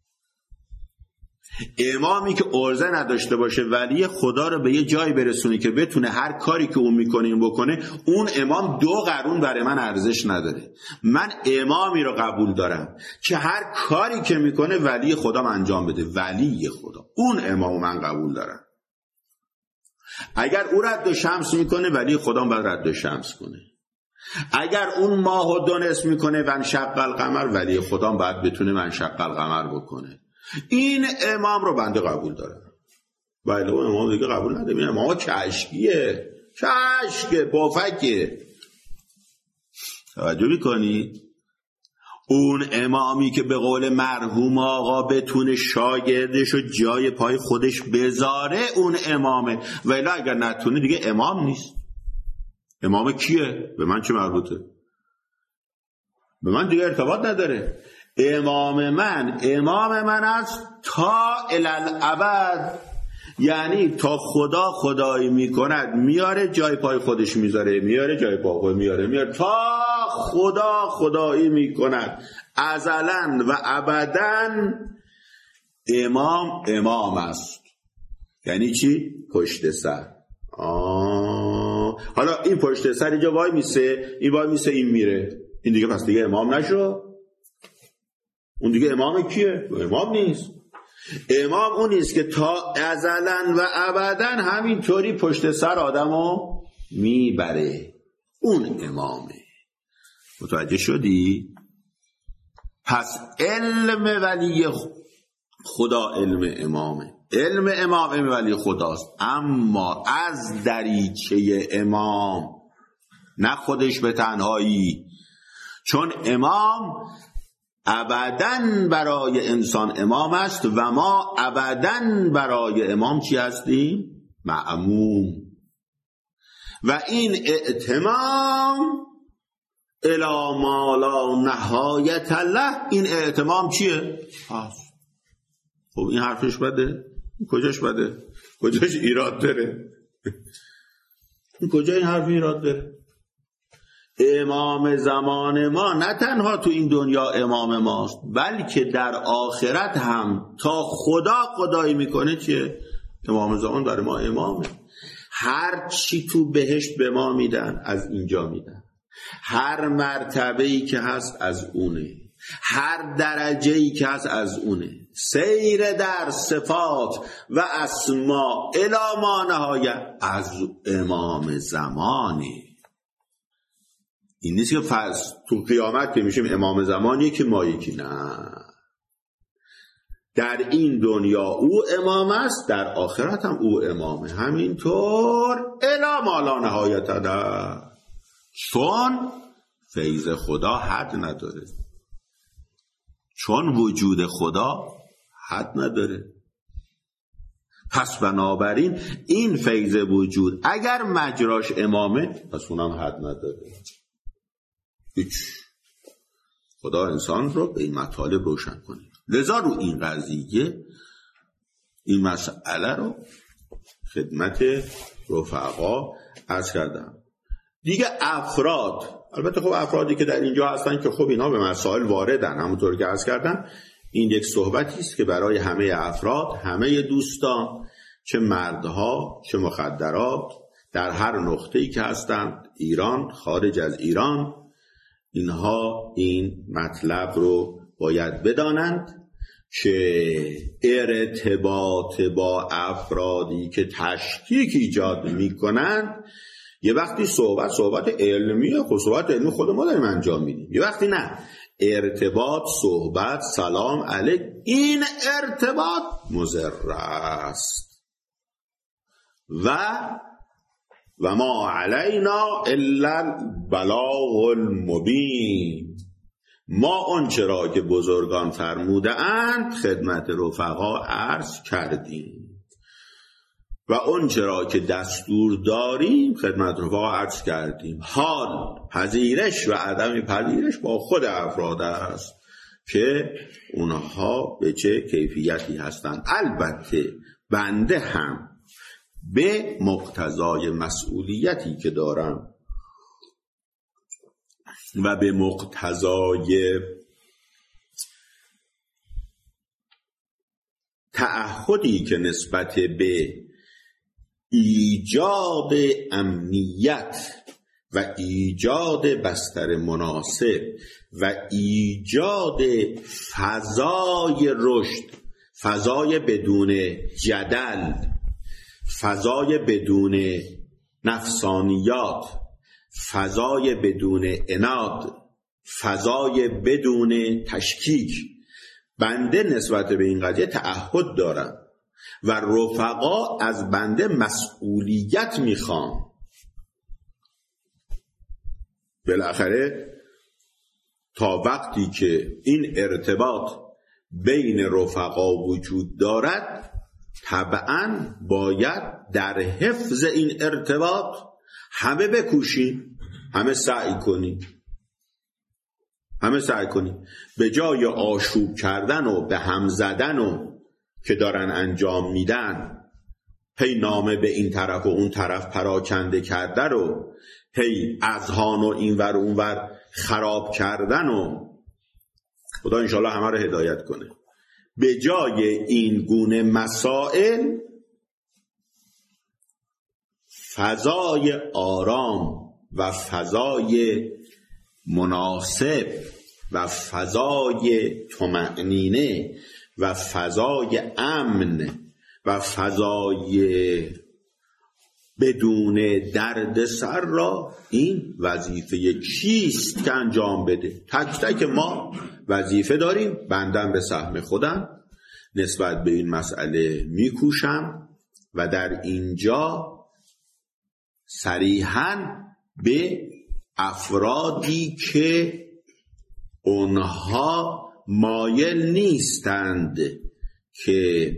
امامی که عرضه نداشته باشه ولی خدا رو به یه جای برسونه که بتونه هر کاری که اون میکنه این بکنه، اون امام دو قرون برای من ارزش نداره. من امامی رو قبول دارم که هر کاری که میکنه ولی خدا انجام بده. ولی خدا، اون امامو من قبول دارم. اگر او رد شمس میکنه ولی خدا باید رد شمس کنه. اگر اون ماه و دونس میکنه و انشق القمر، ولی خدا باید بتونه انشق القمر بکنه. این امام رو بنده قبول دارم. بله اون امام دیگه قبول ندارم. این امام کشکیه، کشکه پفکه. توجه میکنی؟ اون امامی که به قول مرحوم آقا بتونه شاگردش رو جای پای خودش بذاره، اون امامه. ولی اگر نتونه دیگه امام نیست. امام کیه؟ به من چه مربوطه؟ به من دیگه ارتباط نداره. امام من امام من است تا الالعبد، یعنی تا خدا خدایی میکند میاره جای پای خودش میذاره، میاره جای پای خودش میاره، میاره تا خدا خدایی میکند ازلا و ابدا. امام امام است. یعنی چی؟ پشت سر. آه. حالا این پشت سر اینجا وای میسه، این وای میسه، این میره، این دیگه پس دیگه امام نشو. اون دیگه امام کیه؟ امام نیست. امام اون نیست که تا ازلا و ابدا همینطوری پشت سر آدمو میبره. اون امامه. متوجه شدی؟ پس علم ولی خدا علم امامه، علم امام علم ولی خداست، اما از دریچه امام، نه خودش به تنهایی. چون امام ابداً برای انسان امام است و ما ابداً برای امام چی هستیم؟ مأموم. و این اعتمام الی ما لا نهایت له، این اعتمام چیه؟ هست. خب این حرفش بده؟ کجاش بده؟ کجاش ایراد داره؟ کجا این حرف ایراد داره؟ امام زمان ما نه تنها تو این دنیا امام ماست، بلکه در آخرت هم تا خدا خدایی میکنه که امام زمان برای ما امامه. هر چی تو بهشت به ما میدن از اینجا میدن، هر مرتبه‌ای که هست از اونه، هر درجه‌ای که هست از اونه. سیر در صفات و اسما الی ما نهایت از امام زمانی. این نیست که فرض تو قیامت که میشیم امام زمان یکی ما یکی، نه. در این دنیا او امام است، در آخرت هم او امامه. همینطور الی ما لا نهایت له، چون فیض خدا حد نداره، چون وجود خدا حد نداره. پس بنابراین این فیض وجود اگر مجراش امامه، پس اونم حد نداره. هیچ. خدا انسان رو به این مطالب روشن کنه. لذا رو این قضیه این مسئله رو خدمت رفقا عرض کردم. دیگه افراد، البته خب افرادی که در اینجا هستن که خب اینا به مسائل واردن، همونطور که عرض کردم این یک صحبتی است که برای همه افراد، همه دوستان، چه مردها چه مخدرات، در هر نقطه‌ای که هستند، ایران خارج از ایران، اینها این مطلب رو باید بدانند که ارتباط با افرادی که تشکیک ایجاد میکنند، یه وقتی صحبت صحبت علمیه، خب صحبت علمی خود ما داریم انجام میدیم، یه وقتی نه، ارتباط صحبت سلام علیک، این ارتباط مضر است و و ما علینا الا البلاغ المبین. ما آنچه را که بزرگان فرموده اند خدمت رفقا عرض کردیم و آنچه را که دستور داریم خدمت رفقا عرض کردیم. حال پذیرش و عدم پذیرش با خود افراد است که اونها به چه کیفیتی هستند. البته بنده هم به مقتضای مسئولیتی که دارم و به مقتضای تعهدی که نسبت به ایجاد امنیت و ایجاد بستر مناسب و ایجاد فضای رشد، فضای بدون جدل، فضای بدون نفسانیات، فضای بدون عناد، فضای بدون تشکیک، بنده نسبت به این قضیه تعهد دارم و رفقا از بنده مسئولیت میخوان. بالاخره تا وقتی که این ارتباط بین رفقا وجود دارد، طبعاً باید در حفظ این ارتباط همه بکوشیم، همه سعی کنیم، همه سعی کنیم به جای آشوب کردن و به هم زدن و که دارن انجام میدن، هی نامه به این طرف و اون طرف پراکنده کرده رو، هی اذهان و اینور اونور خراب کردن و خدا انشالله همه رو هدایت کنه. به جای این گونه مسائل فضای آرام و فضای مناسب و فضای طمأنینه و فضای امن و فضای بدون درد سر را این وظیفه کیست که انجام بده؟ تک تک ما وظیفه داریم. بندم به سهم خودم نسبت به این مسئله میکوشم و در اینجا صریحاً به افرادی که اونها مایل نیستند که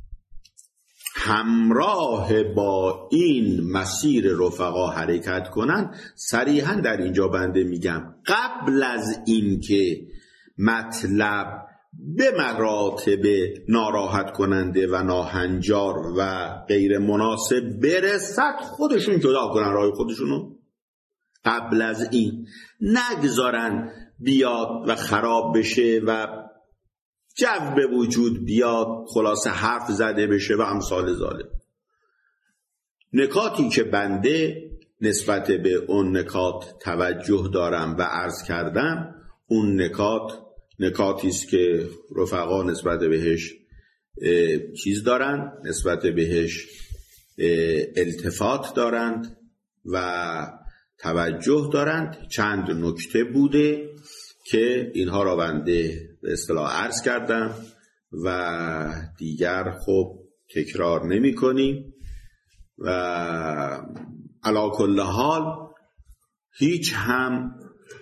همراه با این مسیر رفقا حرکت کنند، صریحاً در اینجا بنده میگم قبل از این که مطلب به مراتب ناراحت کننده و ناهنجار و غیر مناسب برسد خودشون جدا کنن راه خودشونو. قبل از این نگذارن بیاد و خراب بشه و جو به وجود بیاد، خلاصه حرف زده بشه و امثال ذالک. نکاتی که بنده نسبت به اون نکات توجه دارم و عرض کردم، اون نکات نکاتی است که رفقا نسبت بهش چیز دارند، نسبت بهش التفات دارند و توجه دارند. چند نکته بوده که اینها را بنده به اصطلاح عرض کردم و دیگر خب تکرار نمی کنیم و علی کل حال هیچ هم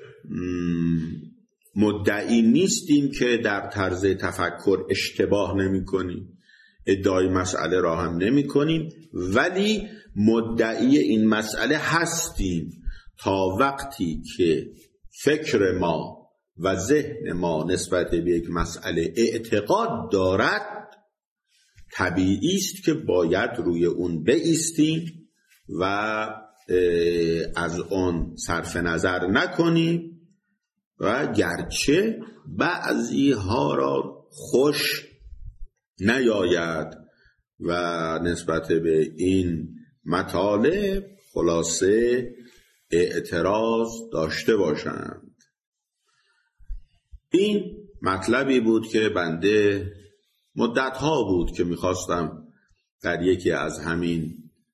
مدعی نیستیم که در طرز تفکر اشتباه نمی کنیم، ادعای مسئله را هم نمی کنیم، ولی مدعی این مسئله هستیم تا وقتی که فکر ما و ذهن ما نسبت به یک مسئله اعتقاد دارد، طبیعی است که باید روی اون بایستیم و از اون صرف نظر نکنیم و گرچه بعضی ها را خوش نیاید و نسبت به این مطالب خلاصه اعتراض داشته باشند. این مطلبی بود که بنده مدتها بود که میخواستم در یکی از همین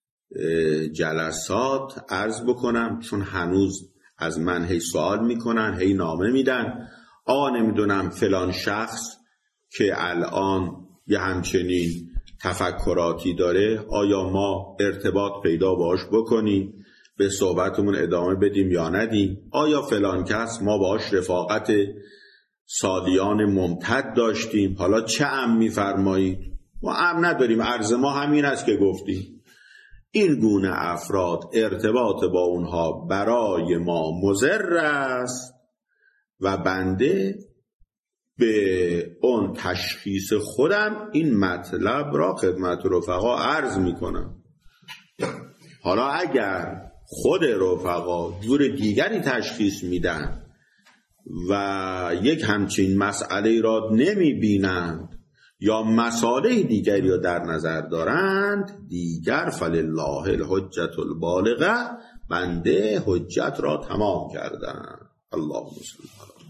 جلسات عرض بکنم، چون هنوز از من هی سوال میکنن، هی نامه میدن، آقا نمیدونم فلان شخص که الان یه همچنین تفکراتی داره، آیا ما ارتباط پیدا باش بکنیم، به صحبتمون ادامه بدیم یا ندیم؟ آیا فلان کس ما باش رفاقت سالیان ممتد داشتیم، حالا چه ام میفرمایید؟ ما ام نداریم، عرض ما همین است که گفتیم. این گونه افراد ارتباط با اونها برای ما مضر است و بنده به اون تشخیص خودم این مطلب را خدمت رفقا عرض میکنم. حالا اگر خود رفقا جور دیگری تشخیص میدن و یک همچین مسئله را نمیبینند یا مسائل دیگری را در نظر دارند، دیگر فلله الحجة البالغه، بنده حجت را تمام کردم. اللهم صل علی